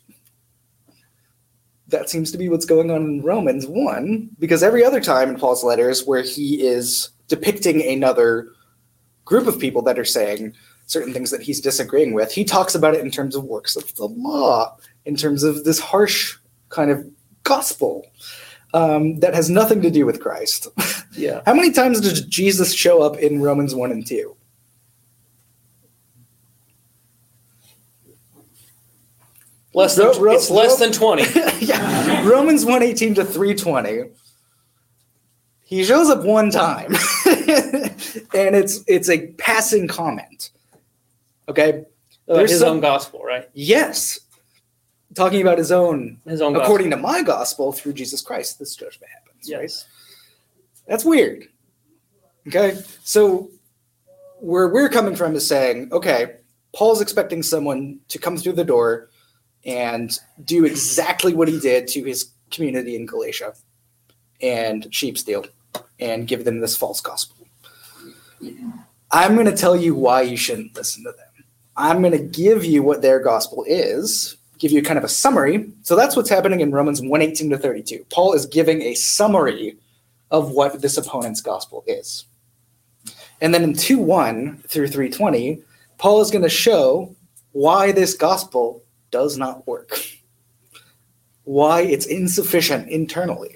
that seems to be what's going on in Romans 1, because every other time in Paul's letters where he is depicting another group of people that are saying certain things that he's disagreeing with, he talks about it in terms of works of the law, in terms of this harsh kind of gospel that has nothing to do with Christ. Yeah. How many times does Jesus show up in Romans 1 and 2? It's less than 20. Yeah. Romans 1:18 to 3:20. He shows up one time, and it's a passing comment. Okay, his own gospel, right? Yes, talking about his own according gospel. to my gospel through Jesus Christ, this judgment happens. Yes. Right? That's weird. Okay, so where we're coming from is saying, okay, Paul's expecting someone to come through the door and do exactly what he did to his community in Galatia and sheep steal and give them this false gospel. I'm going to tell you why you shouldn't listen to them. I'm going to give you what their gospel is, give you kind of a summary. So that's what's happening in Romans 1:18 to 32. Paul is giving a summary of what this opponent's gospel is. And then in 2:1 through 3:20, Paul is going to show why this gospel does not work, why it's insufficient internally,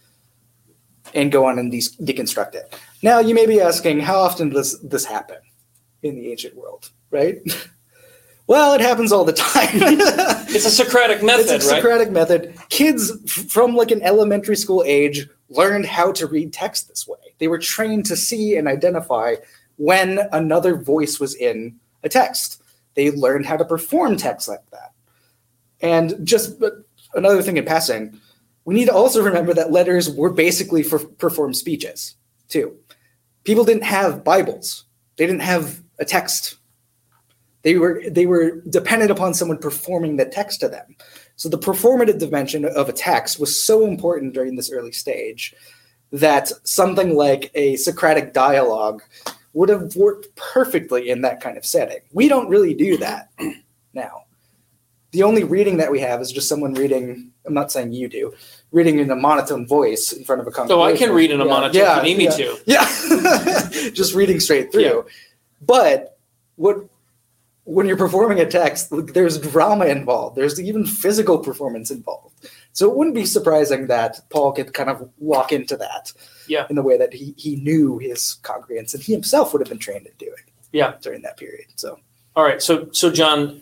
and go on and deconstruct it. Now, you may be asking, how often does this happen in the ancient world, right? Well, it happens all the time. It's a Socratic method, It's a Socratic method. Kids from like an elementary school age learned how to read text this way. They were trained to see and identify when another voice was in a text. They learned how to perform text like that. And just another thing in passing, we need to also remember that letters were basically for performed speeches, too. People didn't have Bibles. They didn't have a text. They were dependent upon someone performing the text to them. So the performative dimension of a text was so important during this early stage that something like a Socratic dialogue would have worked perfectly in that kind of setting. We don't really do that now. The only reading that we have is just someone reading, I'm not saying you do, reading in a monotone voice in front of a congregation. So I can read in a monotone if you need me to. Yeah, just reading straight through. Yeah. But when you're performing a text, there's drama involved. There's even physical performance involved. So it wouldn't be surprising that Paul could kind of walk into that in the way that he knew his congregants and he himself would have been trained in doing during that period. So. All right, so John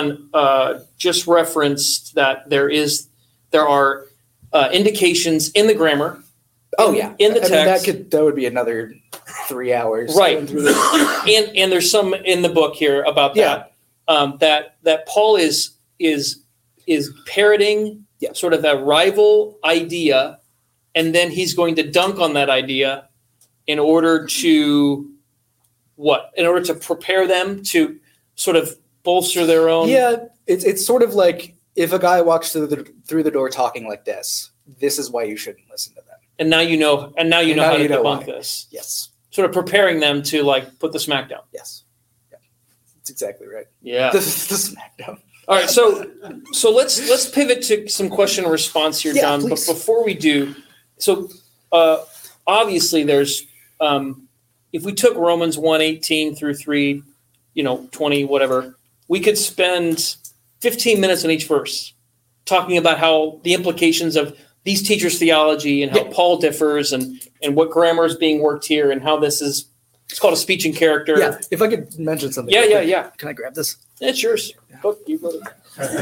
just referenced that there are indications in the grammar. In the text. That would be another 3 hours. Right, and there's some in the book here about that. That Paul is parroting sort of a rival idea, and then he's going to dunk on that idea in order to what? In order to prepare them to sort of bolster their own. Yeah, it's sort of like if a guy walks through the door talking like this is why you shouldn't listen to them. And now you know how to debunk this. Yes. Sort of preparing them to like put the smack down. Yes. Yeah. That's exactly right. Yeah. The smack down. All right, so let's pivot to some question and response here, John. Please. But before we do, so obviously there's if we took Romans 1:18 through 3:20, whatever, we could spend 15 minutes on each verse talking about how the implications of these teachers' theology and how Paul differs and what grammar is being worked here and how this is, it's called a speech and character. Yeah, if I could mention something. Yeah. Can I grab this? It's yours. Book, you wrote it.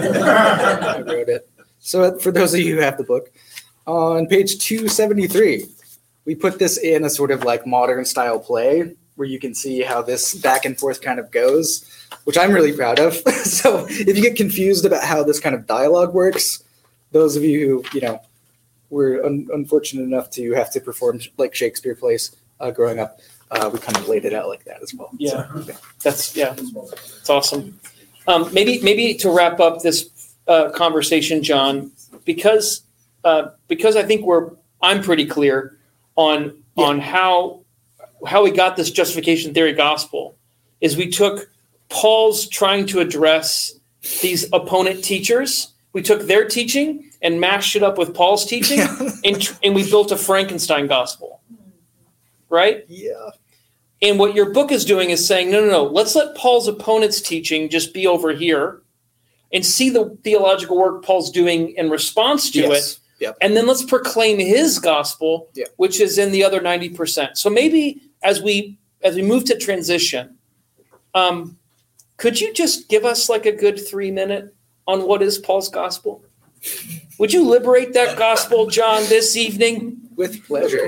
I wrote it. So for those of you who have the book, on page 273, we put this in a sort of like modern style play where you can see how this back and forth kind of goes, which I'm really proud of. So if you get confused about how this kind of dialogue works, those of you who, were unfortunate enough to have to perform like Shakespeare plays growing up, we kind of laid it out like that as well. Yeah, that's awesome. Maybe to wrap up this conversation, John, because I think we're I'm pretty clear on how we got this justification theory gospel is we took Paul's trying to address these opponent teachers. We took their teaching and mashed it up with Paul's teaching, and we built a Frankenstein gospel, right? Yeah. And what your book is doing is saying, no, let's let Paul's opponent's teaching just be over here and see the theological work Paul's doing in response to it. Yep. And then let's proclaim his gospel, which is in the other 90%. So maybe as we move to transition, could you just give us like a good 3-minute on what is Paul's gospel? Would you liberate that gospel, John, this evening? With pleasure.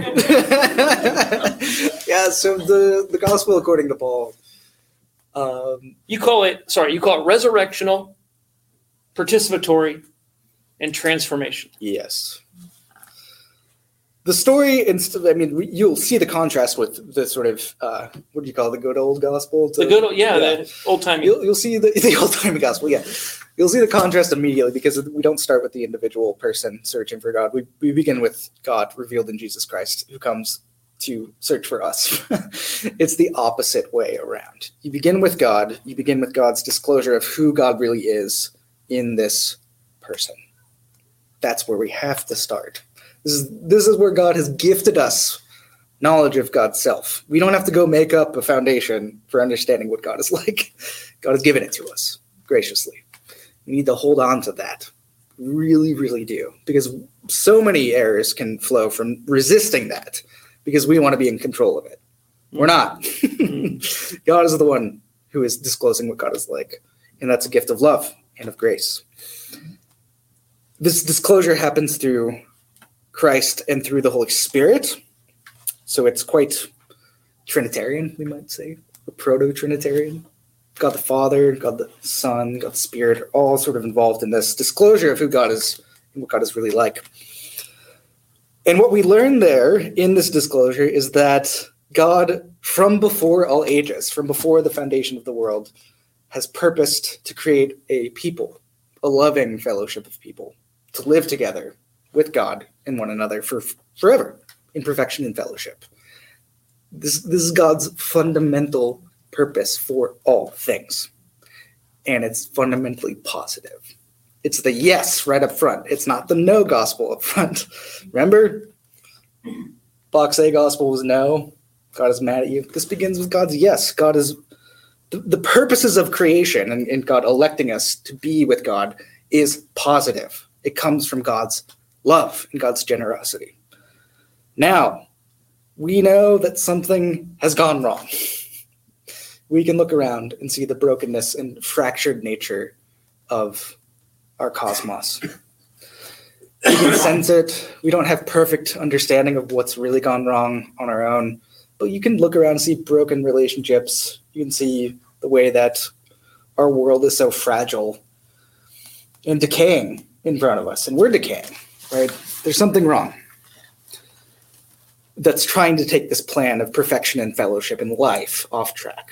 Yeah, so the gospel according to Paul. You call it resurrectional, participatory, and transformation. Yes. The story, you'll see the contrast with the sort of, what do you call it, the good old gospel? The old-timey. You'll see the old-timey gospel, yeah. You'll see the contrast immediately because we don't start with the individual person searching for God. We begin with God revealed in Jesus Christ, who comes to search for us. It's the opposite way around. You begin with God. You begin with God's disclosure of who God really is in this person. That's where we have to start. This is where God has gifted us knowledge of God's self. We don't have to go make up a foundation for understanding what God is like. God has given it to us graciously. We need to hold on to that. Really, really do. Because so many errors can flow from resisting that because we want to be in control of it. We're not. God is the one who is disclosing what God is like. And that's a gift of love and of grace. This disclosure happens through Christ and through the Holy Spirit. So it's quite Trinitarian, we might say, or proto-Trinitarian. God the Father, God the Son, God the Spirit are all sort of involved in this disclosure of who God is and what God is really like. And what we learn there in this disclosure is that God, from before all ages, from before the foundation of the world, has purposed to create a people, a loving fellowship of people, to live together with God and one another for forever in perfection and fellowship. This is God's fundamental purpose for all things. And it's fundamentally positive. It's the yes right up front. It's not the no gospel up front. Remember? Box A gospel was no. God is mad at you. This begins with God's yes. God is the purposes of creation and God electing us to be with God is positive. It comes from God's love and God's generosity. Now, we know that something has gone wrong. We can look around and see the brokenness and fractured nature of our cosmos. We can sense it. We don't have perfect understanding of what's really gone wrong on our own, but you can look around and see broken relationships. You can see the way that our world is so fragile and decaying in front of us, and we're decaying, right? There's something wrong that's trying to take this plan of perfection and fellowship and life off track.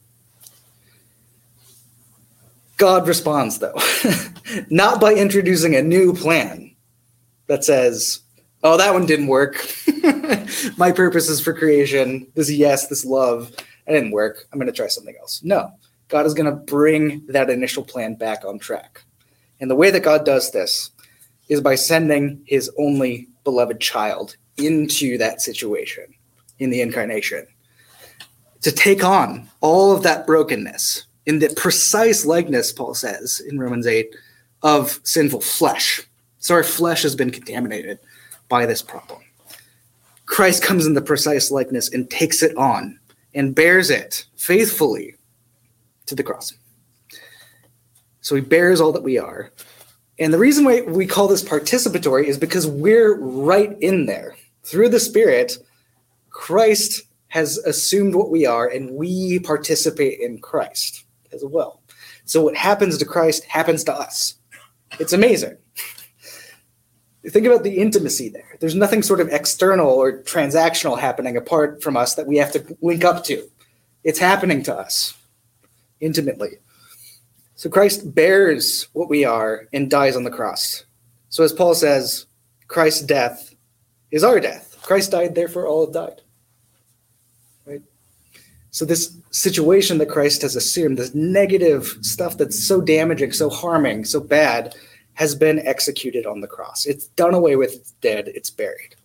God responds, though, not by introducing a new plan that says, oh, that one didn't work. My purpose is for creation. This love, that didn't work. I'm going to try something else. No, God is going to bring that initial plan back on track. And the way that God does this is by sending his only beloved child into that situation in the incarnation to take on all of that brokenness in the precise likeness, Paul says in Romans 8, of sinful flesh. So our flesh has been contaminated by this problem. Christ comes in the precise likeness and takes it on and bears it faithfully to the cross. So he bears all that we are. And the reason why we call this participatory is because we're right in there. Through the Spirit, Christ has assumed what we are, and we participate in Christ as well. So what happens to Christ happens to us. It's amazing. Think about the intimacy there. There's nothing sort of external or transactional happening apart from us that we have to link up to. It's happening to us intimately. So Christ bears what we are and dies on the cross. So as Paul says, Christ's death is our death. Christ died, therefore all have died. Right? So this situation that Christ has assumed, this negative stuff that's so damaging, so harming, so bad, has been executed on the cross. It's done away with, it's dead, it's buried.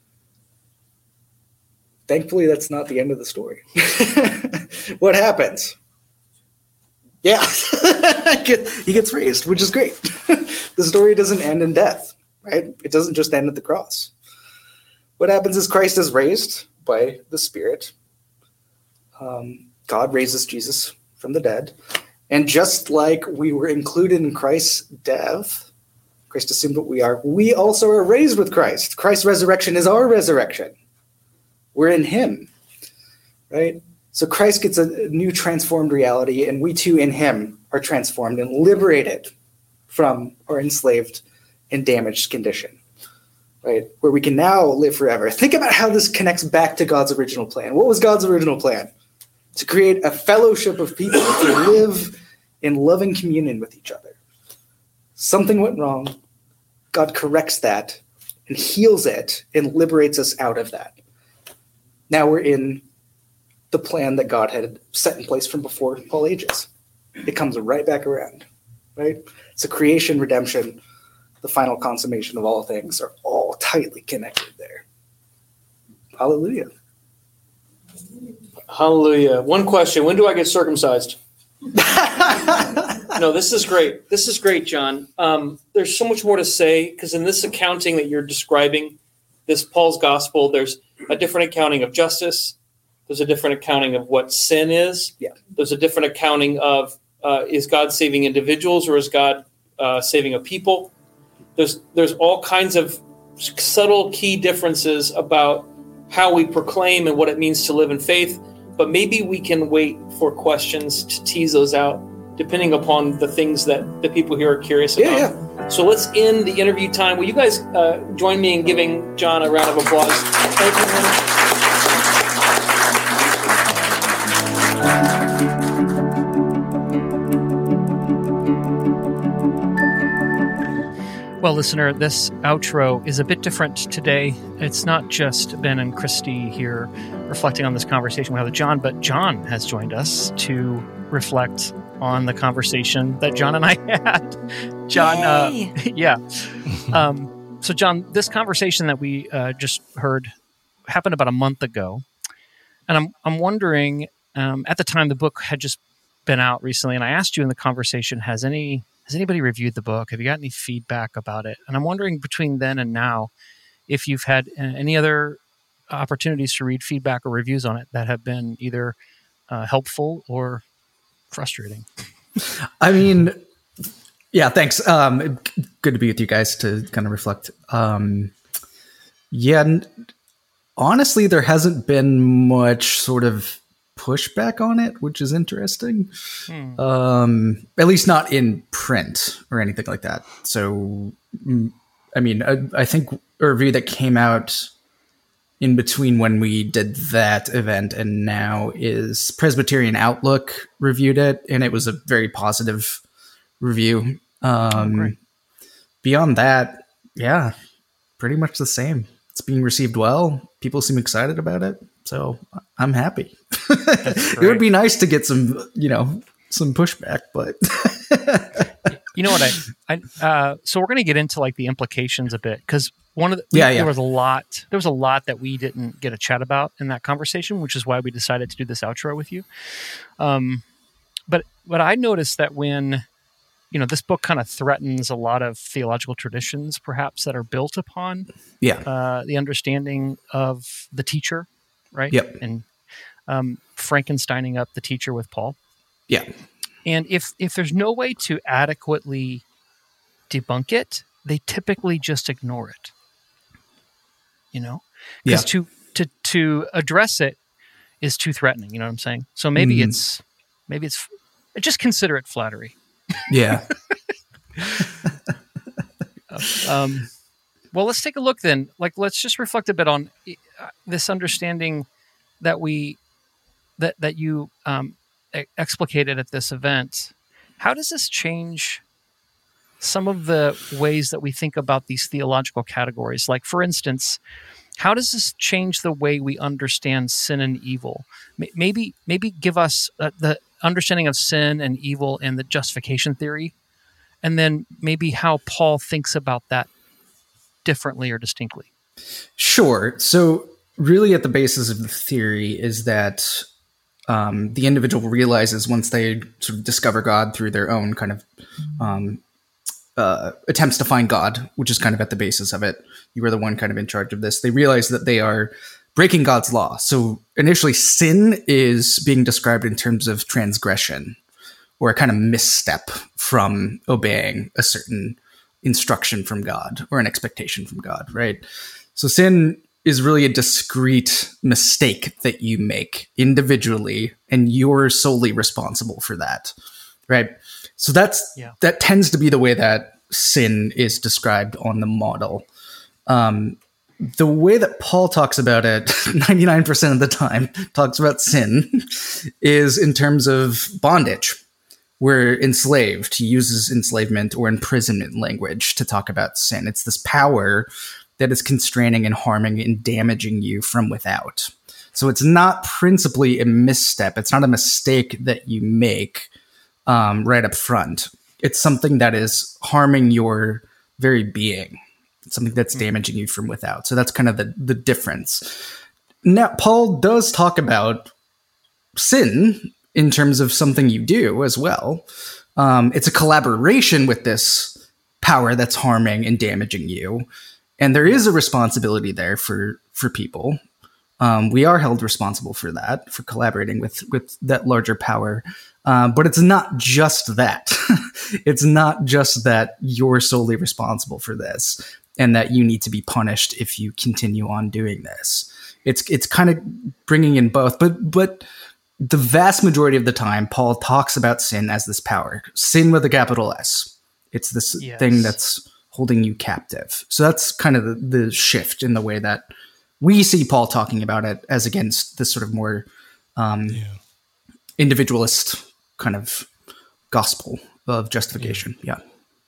Thankfully, that's not the end of the story. What happens? Yeah, he gets raised, which is great. The story doesn't end in death, right? It doesn't just end at the cross. What happens is Christ is raised by the Spirit. God raises Jesus from the dead. And just like we were included in Christ's death, Christ assumed what we are, we also are raised with Christ. Christ's resurrection is our resurrection. We're in him, right? So Christ gets a new transformed reality, and we too in him are transformed and liberated from our enslaved and damaged condition, right? Where we can now live forever. Think about how this connects back to God's original plan. What was God's original plan? To create a fellowship of people to live in loving communion with each other. Something went wrong. God corrects that and heals it and liberates us out of that. Now we're in the plan that God had set in place from before all ages. It comes right back around, right? So creation, redemption, the final consummation of all things are all tightly connected there. Hallelujah. Hallelujah. One question. When do I get circumcised? No, this is great. This is great, John. There's so much more to say, because in this accounting that you're describing, this Paul's gospel, there's a different accounting of justice. There's a different accounting of what sin is. Yeah. There's a different accounting of is God saving individuals or is God saving a people? There's all kinds of subtle key differences about how we proclaim and what it means to live in faith. But maybe we can wait for questions to tease those out, depending upon the things that the people here are curious about. Yeah. So let's end the interview time. Will you guys join me in giving John a round of applause? Thank you. Well, listener, this outro is a bit different today. It's not just Ben and Christy here reflecting on this conversation we had with John, but John has joined us to reflect on the conversation that John and I had. John, yeah. So, John, this conversation that we just heard happened about a month ago, and I'm wondering. At the time, the book had just been out recently, and I asked you in the conversation, has anybody reviewed the book? Have you got any feedback about it? And I'm wondering between then and now, if you've had any other opportunities to read feedback or reviews on it that have been either helpful or frustrating. I mean, yeah, thanks. Good to be with you guys to kind of reflect. Honestly, there hasn't been much sort of pushback on it, which is interesting. At least not in print or anything like that. So, I mean, I think a review that came out in between when we did that event and now is Presbyterian Outlook reviewed it, and it was a very positive review. Beyond that, yeah, pretty much the same. It's being received well. People seem excited about it. So I'm happy. It would be nice to get some pushback, but you know what? So we're going to get into like the implications a bit, because there was a lot that we didn't get a chat about in that conversation, which is why we decided to do this outro with you. But I noticed that when, this book kind of threatens a lot of theological traditions, perhaps that are built upon the understanding of the teacher. Right. Yep. And Frankensteining up the teacher with Paul. Yeah. And if there's no way to adequately debunk it, they typically just ignore it. Because to address it is too threatening. You know what I'm saying? So maybe it's just consider it flattery. Yeah. Well, let's take a look then. Let's just reflect a bit on this understanding that you explicated at this event. How does this change some of the ways that we think about these theological categories. Like, for instance, how does this change the way we understand sin and evil? Maybe give us the understanding of sin and evil in the justification theory, and then maybe how Paul thinks about that differently or distinctly. Sure. So really at the basis of the theory is that the individual realizes once they sort of discover God through their own kind of attempts to find God, which is kind of at the basis of it. You were the one kind of in charge of this. They realize that they are breaking God's law. So initially sin is being described in terms of transgression or a kind of misstep from obeying a certain instruction from God or an expectation from God, right? So sin is really a discrete mistake that you make individually, and you're solely responsible for that, right? So that tends to be the way that sin is described on the model. The way that Paul talks about it, 99% of the time, talks about sin, is in terms of bondage. We're enslaved. He uses enslavement or imprisonment language to talk about sin. It's this power that is constraining and harming and damaging you from without. So it's not principally a misstep. It's not a mistake that you make right up front. It's something that is harming your very being. It's something that's damaging you from without. So that's kind of the difference. Now, Paul does talk about sin in terms of something you do as well. It's a collaboration with this power that's harming and damaging you. And there is a responsibility there for people. We are held responsible for that, for collaborating with that larger power. But it's not just that. It's not just that you're solely responsible for this and that you need to be punished if you continue on doing this. It's kind of bringing in both. But the vast majority of the time, Paul talks about sin as this power. Sin with a capital S. It's this thing that's holding you captive. So that's kind of the shift in the way that we see Paul talking about it as against this sort of more individualist kind of gospel of justification. Yeah.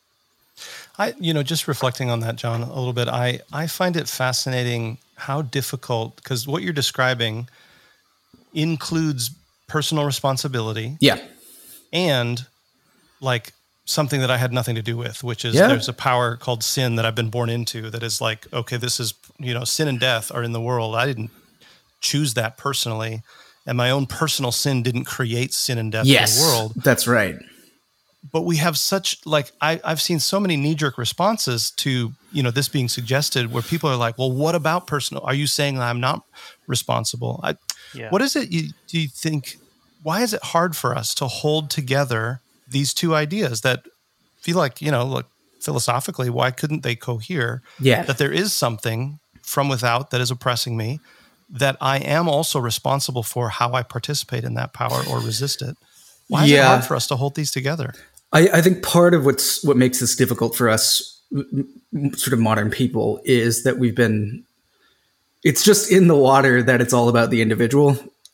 Just reflecting on that, John, a little bit, I find it fascinating how difficult, because what you're describing includes personal responsibility. Yeah. And like something that I had nothing to do with, which is there's a power called sin that I've been born into that is like, okay, this is, sin and death are in the world. I didn't choose that personally. And my own personal sin didn't create sin and death in the world. That's right. But we have such, I've seen so many knee-jerk responses to, this being suggested where people are like, well, what about personal? Are you saying that I'm not responsible? What is it do you think, why is it hard for us to hold together these two ideas that feel like, philosophically, why couldn't they cohere? Yeah. That there is something from without that is oppressing me, that I am also responsible for how I participate in that power or resist it. Why is it hard for us to hold these together? I think part of what makes this difficult for us, sort of modern people, is that it's just in the water that it's all about the individual.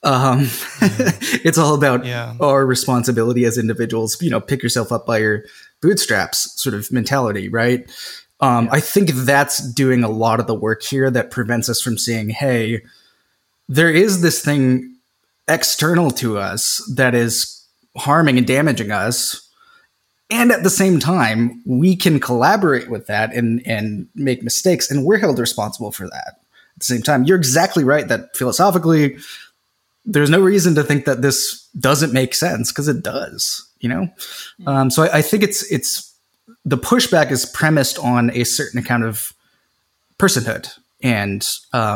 It's all about our responsibility as individuals, pick yourself up by your bootstraps sort of mentality, right? I think that's doing a lot of the work here that prevents us from seeing, hey, there is this thing external to us that is harming and damaging us. And at the same time, we can collaborate with that and make mistakes, and we're held responsible for that. At the same time, you're exactly right that philosophically, there's no reason to think that this doesn't make sense, because it does, So I think it's the pushback is premised on a certain kind of personhood and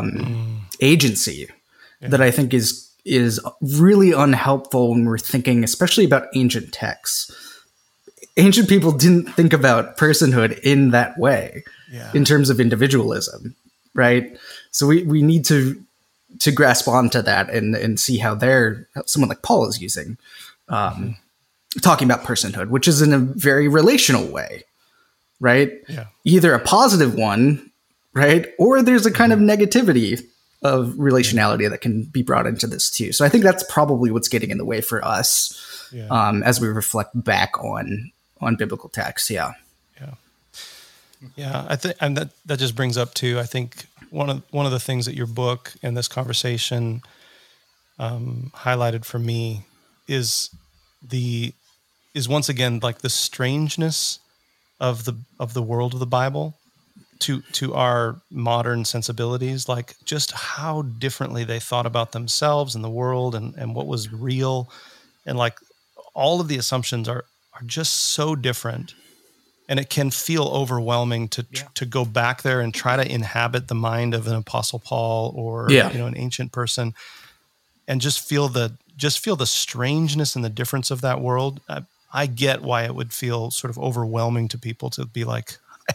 agency that I think is really unhelpful when we're thinking, especially about ancient texts. Ancient people didn't think about personhood in that way, in terms of individualism, right? So we need to grasp onto that and see how someone like Paul is using, talking about personhood, which is in a very relational way, right? Yeah. Either a positive one, right? Or there's a kind of negativity of relationality that can be brought into this too. So I think that's probably what's getting in the way for us as we reflect back on biblical texts. Yeah. Yeah, I think, and that just brings up too, I think one of the things that your book and this conversation highlighted for me is once again like the strangeness of the world of the Bible to our modern sensibilities, like just how differently they thought about themselves and the world and what was real, and like all of the assumptions are just so different. And it can feel overwhelming to go back there and try to inhabit the mind of an Apostle Paul or an ancient person, and just feel the strangeness and the difference of that world. I get why it would feel sort of overwhelming to people to be like,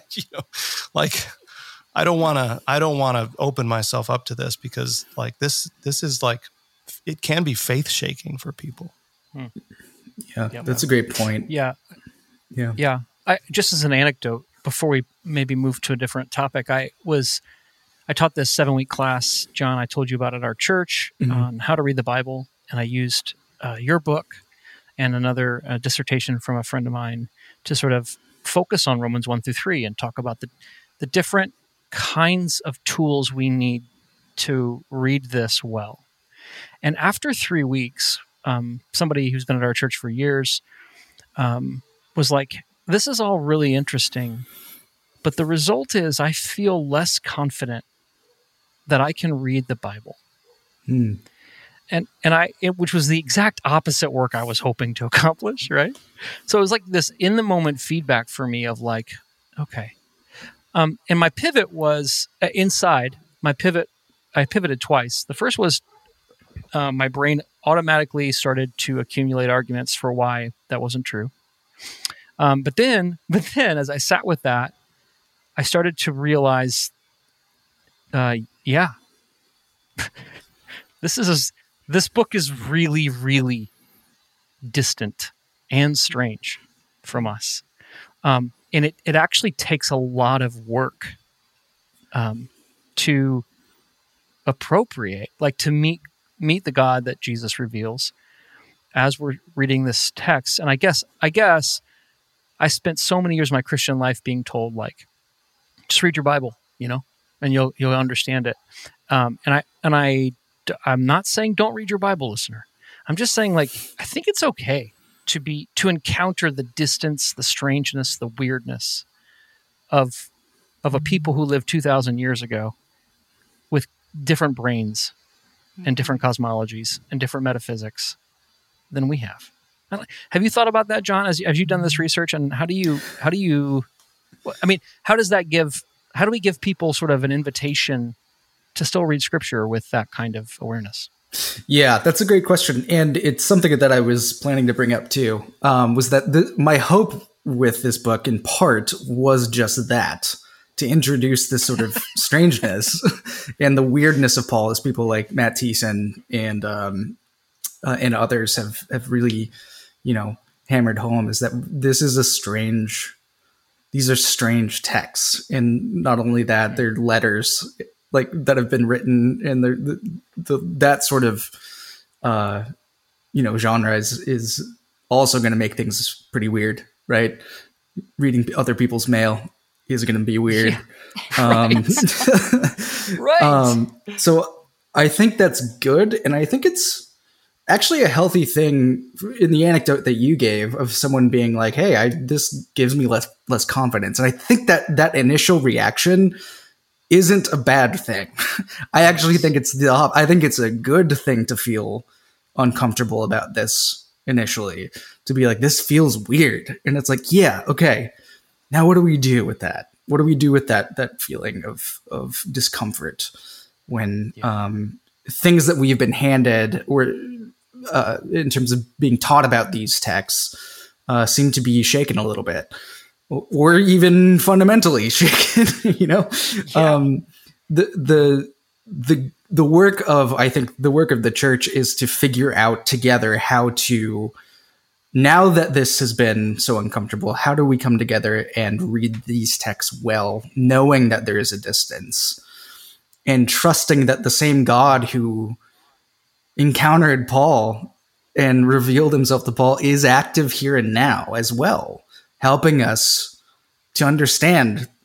like I don't want to open myself up to this, because like this is like, it can be faith shaking for people. Yeah, that's a great point. Yeah. Yeah. Just as an anecdote, before we maybe move to a different topic, I taught this 7-week class, John, I told you about at our church, on how to read the Bible. And I used your book and another dissertation from a friend of mine to sort of focus on Romans 1-3 and talk about the different kinds of tools we need to read this well. And after 3 weeks, somebody who's been at our church for years was like, this is all really interesting, but the result is I feel less confident that I can read the Bible. And which was the exact opposite work I was hoping to accomplish, right? So it was like this in the moment feedback for me of like, okay. And my pivot was inside. I pivoted twice. The first was my brain automatically started to accumulate arguments for why that wasn't true. But then, as I sat with that, I started to realize, this book is really, really distant and strange from us. And it actually takes a lot of work to appropriate, like to meet the God that Jesus reveals as we're reading this text. And I guess I spent so many years of my Christian life being told, like, just read your Bible, and you'll understand it. I'm not saying don't read your Bible, listener. I'm just saying, like, I think it's okay to encounter the distance, the strangeness, the weirdness of a people who lived 2,000 years ago with different brains and different cosmologies and different metaphysics than we have. Have you thought about that, John? As you done this research, and how do we give people sort of an invitation to still read Scripture with that kind of awareness? Yeah, that's a great question. And it's something that I was planning to bring up too, was that my hope with this book in part was just that, to introduce this sort of strangeness and the weirdness of Paul, as people like Matt Thiessen and others have really, hammered home, is that these are strange texts. And not only that, they're letters like that have been written, and that sort of, genre is also going to make things pretty weird, right? Reading other people's mail is going to be weird. Yeah. Right. So I think that's good. And I think it's actually a healthy thing in the anecdote that you gave of someone being like, hey, this gives me less confidence. And I think that initial reaction isn't a bad thing. I actually think I think it's a good thing to feel uncomfortable about this initially, to be like, this feels weird. And it's like, yeah, okay. Now what do we do with that? What do we do with that feeling of discomfort when things that we've been handed, or in terms of being taught about these texts, seem to be shaken a little bit, or even fundamentally shaken? The work of, I think the work of the church is to figure out together how to, now that this has been so uncomfortable, how do we come together and read these texts well, knowing that there is a distance, and trusting that the same God who encountered Paul and revealed himself to Paul is active here and now as well, helping us to understand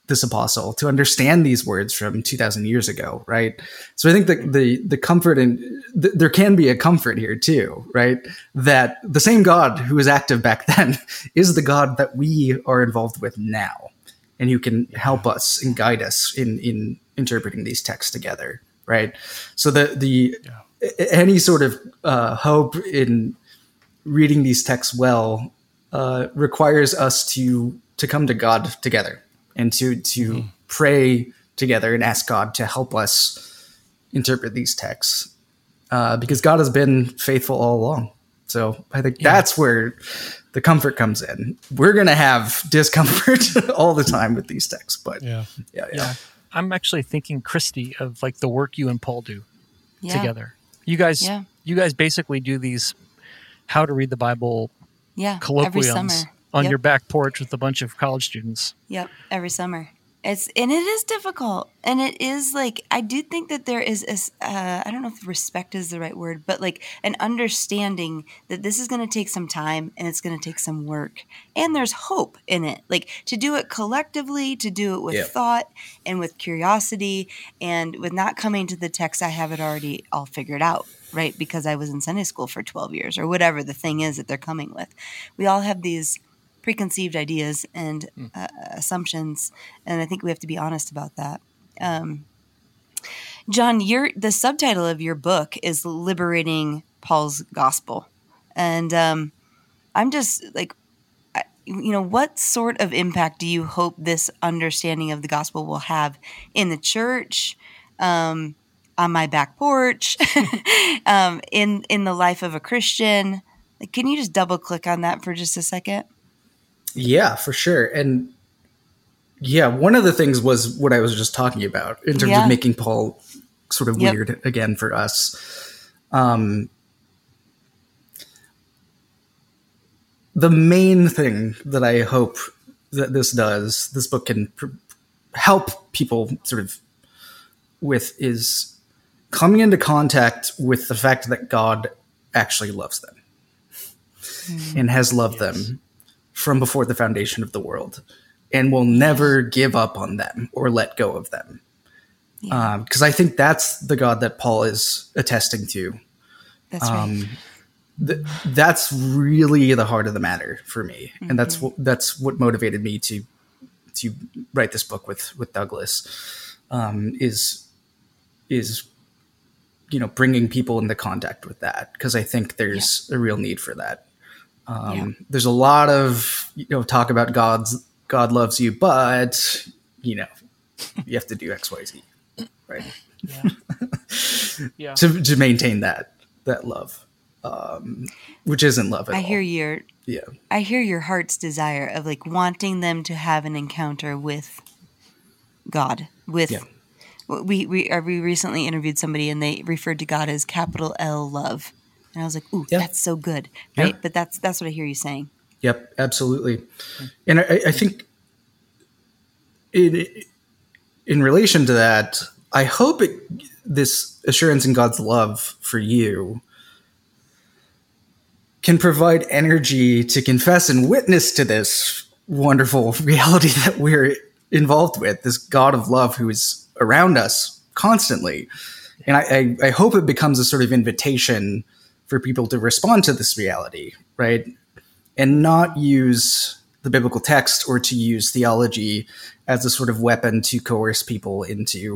this apostle to understand these words from 2,000 years ago, right? So I think that the comfort there can be a comfort here too, right? That the same God who was active back then is the God that we are involved with now, and who can help us and guide us in interpreting these texts together, right? So any sort of hope in reading these texts well requires us to come to God together and to pray together and ask God to help us interpret these texts, because God has been faithful all along. So I think that's where the comfort comes in. We're going to have discomfort all the time with these texts, but yeah. I'm actually thinking, Christy, of like the work you and Paul do together. You guys basically do these how to read the Bible colloquiums on your back porch with a bunch of college students. Yep, every summer. It is difficult, and it is like, I do think that there is I don't know if respect is the right word, but like an understanding that this is going to take some time and it's going to take some work, and there's hope in it, like to do it collectively, to do it with thought and with curiosity, and with not coming to the text I have it already all figured out, right? Because I was in Sunday school for 12 years or whatever the thing is that they're coming with. We all have these preconceived ideas and assumptions, and I think we have to be honest about that. John, the subtitle of your book is Liberating Paul's Gospel, and I'm just like, what sort of impact do you hope this understanding of the gospel will have in the church, on my back porch, in the life of a Christian? Like, can you just double click on that for just a second? Yeah, for sure. And one of the things was what I was just talking about in terms of making Paul sort of weird again for us. The main thing that I hope that this book can help people sort of with, is coming into contact with the fact that God actually loves them and has loved them from before the foundation of the world, and will never give up on them or let go of them. Because I think that's the God that Paul is attesting to. That's right. That's really the heart of the matter for me. And that's what motivated me to write this book with Douglas, is bringing people into contact with that. Because I think there's a real need for that. There's a lot of talk about God loves you, but you have to do X, Y, Z, right? to maintain that love, which isn't love at all. I hear your heart's desire of like wanting them to have an encounter with God. We recently interviewed somebody, and they referred to God as capital L love. And I was like, ooh, that's so good, right? But that's what I hear you saying. Yep, absolutely. And I think in relation to that, I hope this assurance in God's love for you can provide energy to confess and witness to this wonderful reality that we're involved with, this God of love who is around us constantly. And I hope it becomes a sort of invitation for people to respond to this reality, right? And not use the biblical text or to use theology as a sort of weapon to coerce people into,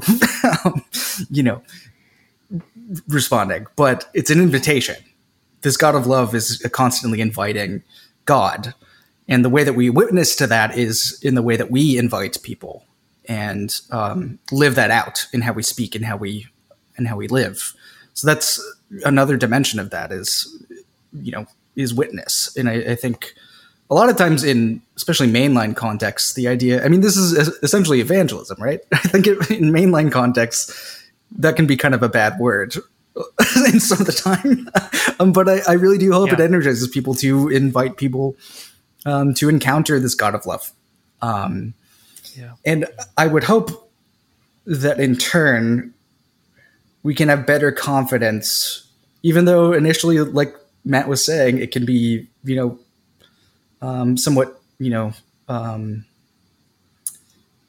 responding. But it's an invitation. This God of love is a constantly inviting God. And the way that we witness to that is in the way that we invite people and live that out in how we speak and how we live. So that's another dimension of that is witness. And I think a lot of times in especially mainline contexts, the idea, this is essentially evangelism, right? I think in mainline contexts, that can be kind of a bad word in some of the time. But I really do hope it energizes people to invite people to encounter this God of love. And I would hope that in turn, we can have better confidence, even though initially, like Matt was saying, it can be,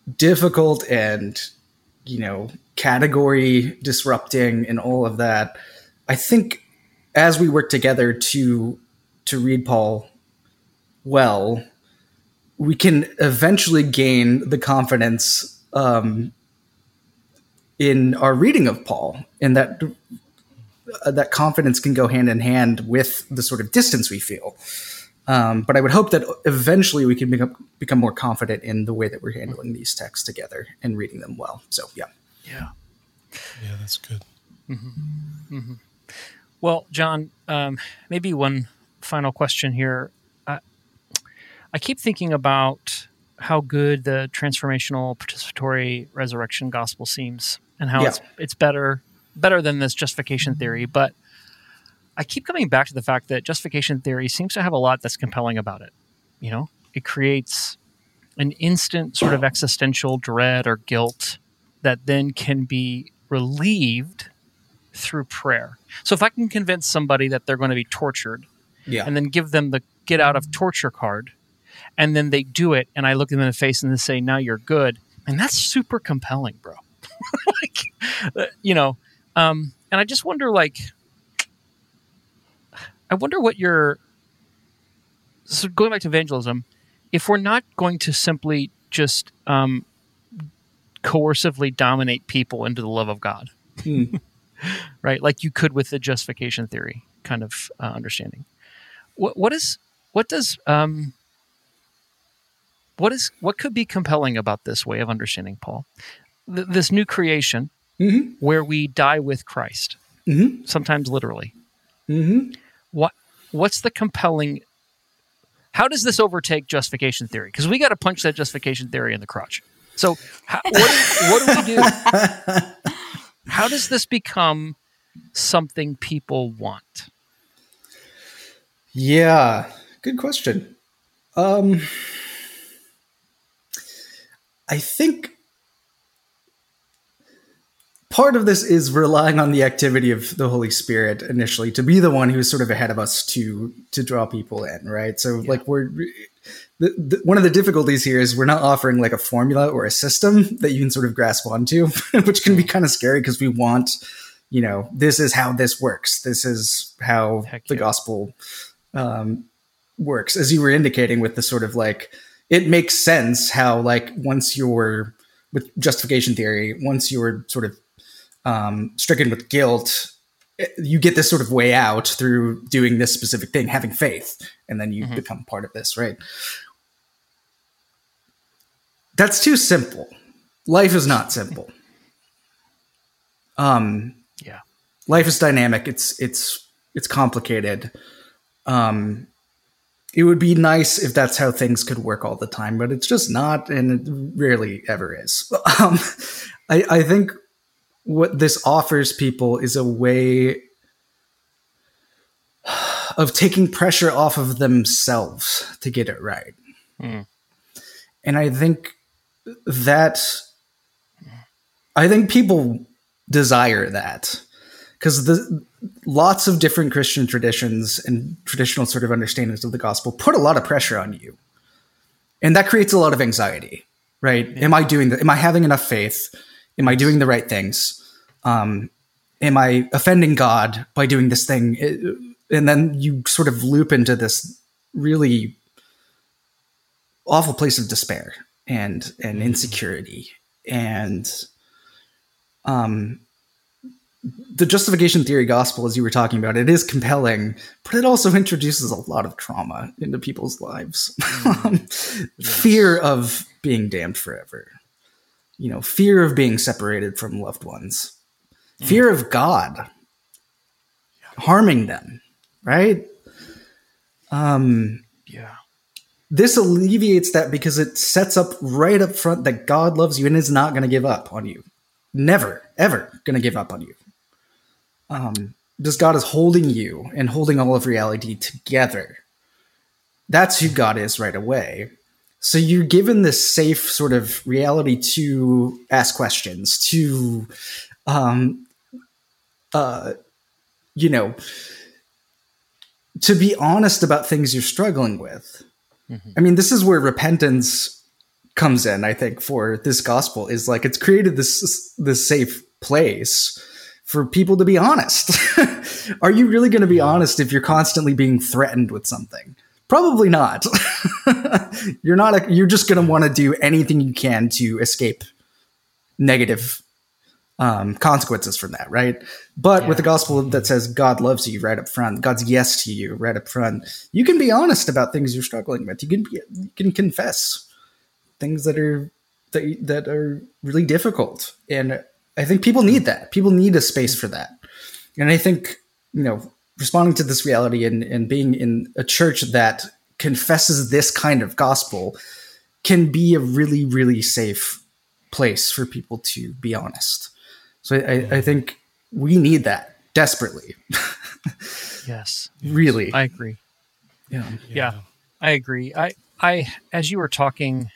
difficult and, category disrupting and all of that. I think as we work together to read Paul well, we can eventually gain the confidence in our reading of Paul, and that confidence can go hand in hand with the sort of distance we feel. But I would hope that eventually we can become more confident in the way that we're handling these texts together and reading them well. So, yeah. Yeah, that's good. Mm-hmm. Mm-hmm. Well, John, maybe one final question here. I keep thinking about how good the transformational participatory resurrection gospel seems, and how it's better than this justification theory. But I keep coming back to the fact that justification theory seems to have a lot that's compelling about it. It creates an instant sort of existential dread or guilt that then can be relieved through prayer. So if I can convince somebody that they're going to be tortured, and then give them the get out of torture card, and then they do it, and I look them in the face and they say, "Now you're good," and that's super compelling, bro. And I just wonder, I wonder what so going back to evangelism, if we're not going to simply just coercively dominate people into the love of God, right? Like you could with the justification theory kind of understanding. What could be compelling about this way of understanding Paul? This new creation where we die with Christ, sometimes literally. What's the compelling? How does this overtake justification theory? Because we got to punch that justification theory in the crotch. So what do we do? How does this become something people want? Yeah, good question. I think part of this is relying on the activity of the Holy Spirit initially to be the one who's sort of ahead of us to draw people in, right? So one of the difficulties here is we're not offering like a formula or a system that you can sort of grasp onto, which can be kind of scary because we want, this is how this works. This is how the gospel works, as you were indicating with the sort of it makes sense how once you're with justification theory, once you're sort of stricken with guilt, you get this sort of way out through doing this specific thing, having faith, and then you become part of this, right? That's too simple. Life is not simple. Life is dynamic. It's complicated. It would be nice if that's how things could work all the time, but it's just not, and it rarely ever is. I think what this offers people is a way of taking pressure off of themselves to get it right. And I think people desire that, because lots of different Christian traditions and traditional sort of understandings of the gospel put a lot of pressure on you. And that creates a lot of anxiety, right? Yeah. Am I having enough faith? Am I doing the right things? Am I offending God by doing this thing? And then you sort of loop into this really awful place of despair and insecurity. And the justification theory gospel, as you were talking about, it is compelling, but it also introduces a lot of trauma into people's lives. Fear of being damned forever, fear of being separated from loved ones, fear of God harming them, right? This alleviates that because it sets up right up front that God loves you and is not going to give up on you. Never, ever going to give up on you. Because God is holding you and holding all of reality together. That's who God is right away. So you're given this safe sort of reality to ask questions, to, to be honest about things you're struggling with. I mean, this is where repentance comes in, I think, for this gospel is like it's created this safe place for people to be honest. Are you really going to be honest if you're constantly being threatened with something? Probably not. You're just going to want to do anything you can to escape negative consequences from that, right? But with the gospel that says God loves you right up front, God's yes to you right up front, you can be honest about things you're struggling with. You can confess things that are really difficult, and I think people need that. People need a space for that, and I think responding to this reality and being in a church that confesses this kind of gospel can be a really, really safe place for people to be honest. So I think we need that desperately. Yes. Really. I agree. Yeah. I agree. I as you were talking,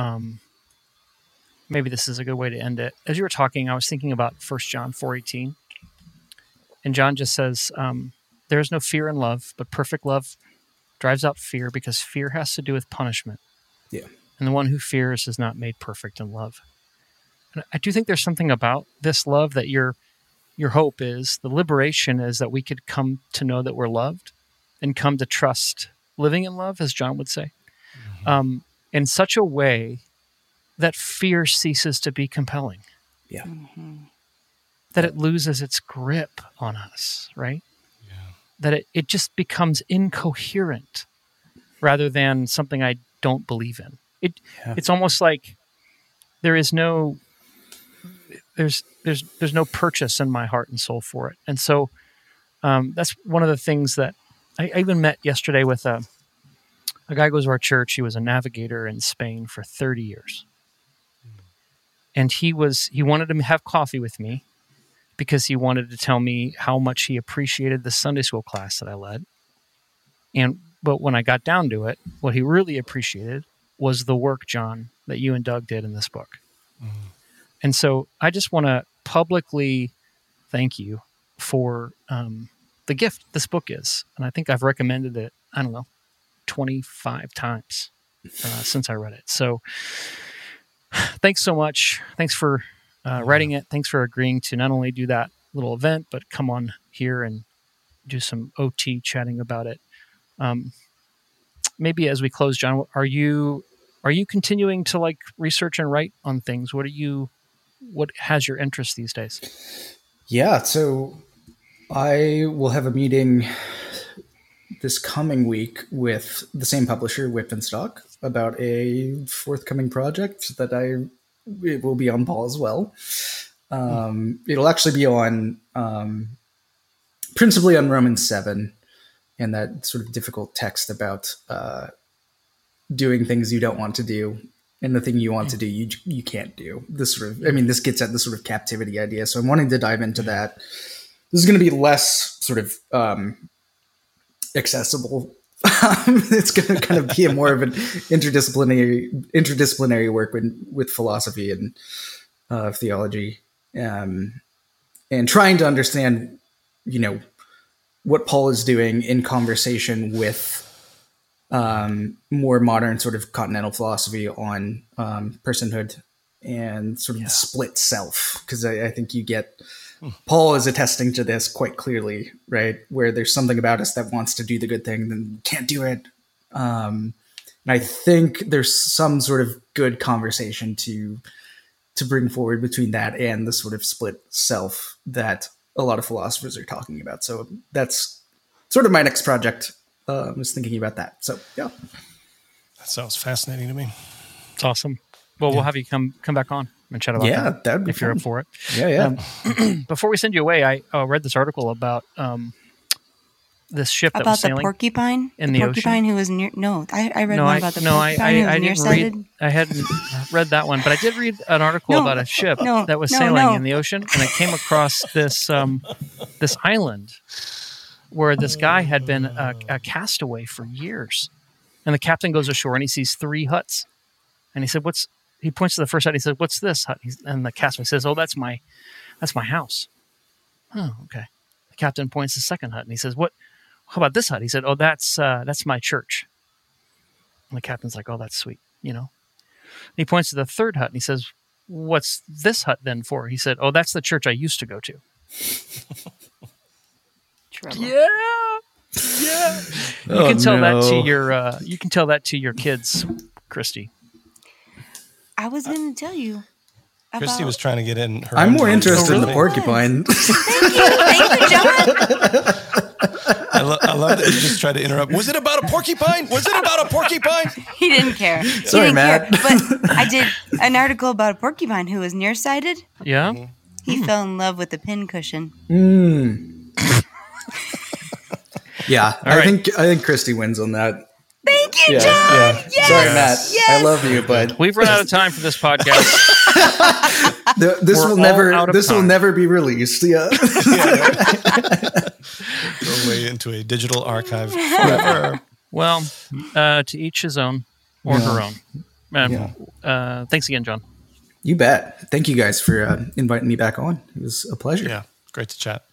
maybe this is a good way to end it. As you were talking, I was thinking about 1 John 4:18. And John just says, there is no fear in love, but perfect love drives out fear, because fear has to do with punishment. Yeah. And the one who fears is not made perfect in love. And I do think there's something about this love that your hope is, the liberation is that we could come to know that we're loved and come to trust living in love, as John would say, in such a way that fear ceases to be compelling. Yeah. Mm-hmm. That it loses its grip on us, right? Yeah. That it just becomes incoherent rather than something I don't believe in. It's almost like there's no purchase in my heart and soul for it. And so that's one of the things that I even met yesterday with a guy who goes to our church. He was a navigator in Spain for 30 years. And he wanted to have coffee with me because he wanted to tell me how much he appreciated the Sunday school class that I led. But when I got down to it, what he really appreciated was the work, John, that you and Doug did in this book. Mm-hmm. And so I just want to publicly thank you for the gift this book is. And I think I've recommended it, 25 times since I read it. So thanks so much. Thanks for writing it. Thanks for agreeing to not only do that little event, but come on here and do some OT chatting about it. Maybe as we close, John, are you continuing to research and write on things? What has your interest these days? Yeah, so I will have a meeting this coming week with the same publisher, Whip and Stock, about a forthcoming project that it will be on Paul as well. It'll actually be on principally on Romans 7 and that sort of difficult text about doing things you don't want to do. And the thing you want to do, you can't do. This gets at the sort of captivity idea. So I'm wanting to dive into that. This is going to be less sort of accessible. It's going to kind of be more of an interdisciplinary work with philosophy and theology, and trying to understand, what Paul is doing in conversation with more modern sort of continental philosophy on personhood and sort of the split self. Because I think you get Paul is attesting to this quite clearly, right? Where there's something about us that wants to do the good thing, then can't do it. And I think there's some sort of good conversation to bring forward between that and the sort of split self that a lot of philosophers are talking about. So that's sort of my next project. I was thinking about that. So, yeah. That sounds fascinating to me. It's awesome. Well, we'll have you come back on and chat about that. That'd be if you're up for it. Yeah. Before we send you away, I read this article about this ship that was sailing the porcupine in the porcupine ocean. Who was near. No, I read one about the porcupine who was nearsighted. I hadn't read that one, but I did read an article about a ship that was sailing in the ocean, and I came across this this island where this guy had been a castaway for years, and the captain goes ashore and he sees 3 huts, and he said, he points to the first hut. He said, "What's this hut?" And the castaway says, "Oh, that's my house." Oh, okay. The captain points to the second hut and he says, how about this hut? He said, "Oh, that's my church." And the captain's like, "Oh, that's sweet," He points to the third hut and he says, "What's this hut then for?" He said, "Oh, that's the church I used to go to." Trouble. Yeah. You can tell that to your. You can tell that to your kids, Christy. I was going to tell you. Christy was trying to get in. I'm more interested in the porcupine. Thank you, John. I love that you just tried to interrupt. Was it about a porcupine? Was it about a porcine? He didn't care. Sorry, Matt. But I did an article about a porcupine who was nearsighted. Yeah. He fell in love with a pin cushion. Yeah, I think Christy wins on that. Thank you, John. Yeah. Yes. Sorry, Matt. Yes. I love you, but We've run out of time for this podcast. this will never be released. Yeah. Go away into a digital archive forever. Well, to each his own or her own. Thanks again, John. You bet. Thank you guys for inviting me back on. It was a pleasure. Yeah, great to chat.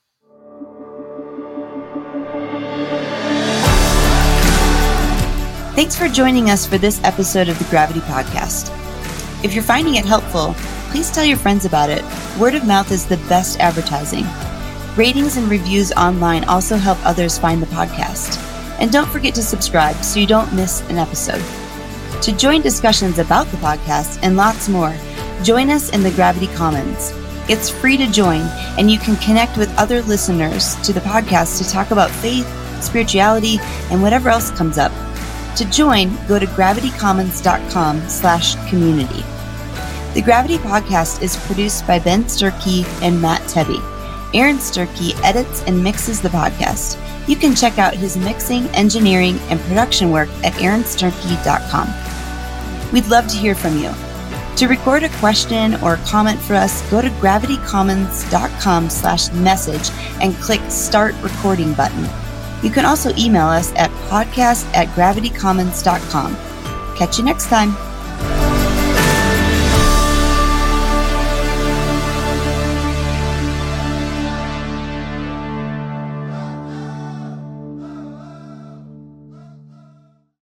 Thanks for joining us for this episode of the Gravity Podcast. If you're finding it helpful, please tell your friends about it. Word of mouth is the best advertising. Ratings and reviews online also help others find the podcast. And don't forget to subscribe so you don't miss an episode. To join discussions about the podcast and lots more, join us in the Gravity Commons. It's free to join, and you can connect with other listeners to the podcast to talk about faith, spirituality, and whatever else comes up. To join, go to gravitycommons.com/community. The Gravity Podcast is produced by Ben Sturkey and Matt Tebby. Aaron Sturkey edits and mixes the podcast. You can check out his mixing, engineering, and production work at aaronsturkey.com. We'd love to hear from you. To record a question or comment for us, go to gravitycommons.com/message and click Start Recording button. You can also email us at podcast@gravitycommons.com. Catch you next time.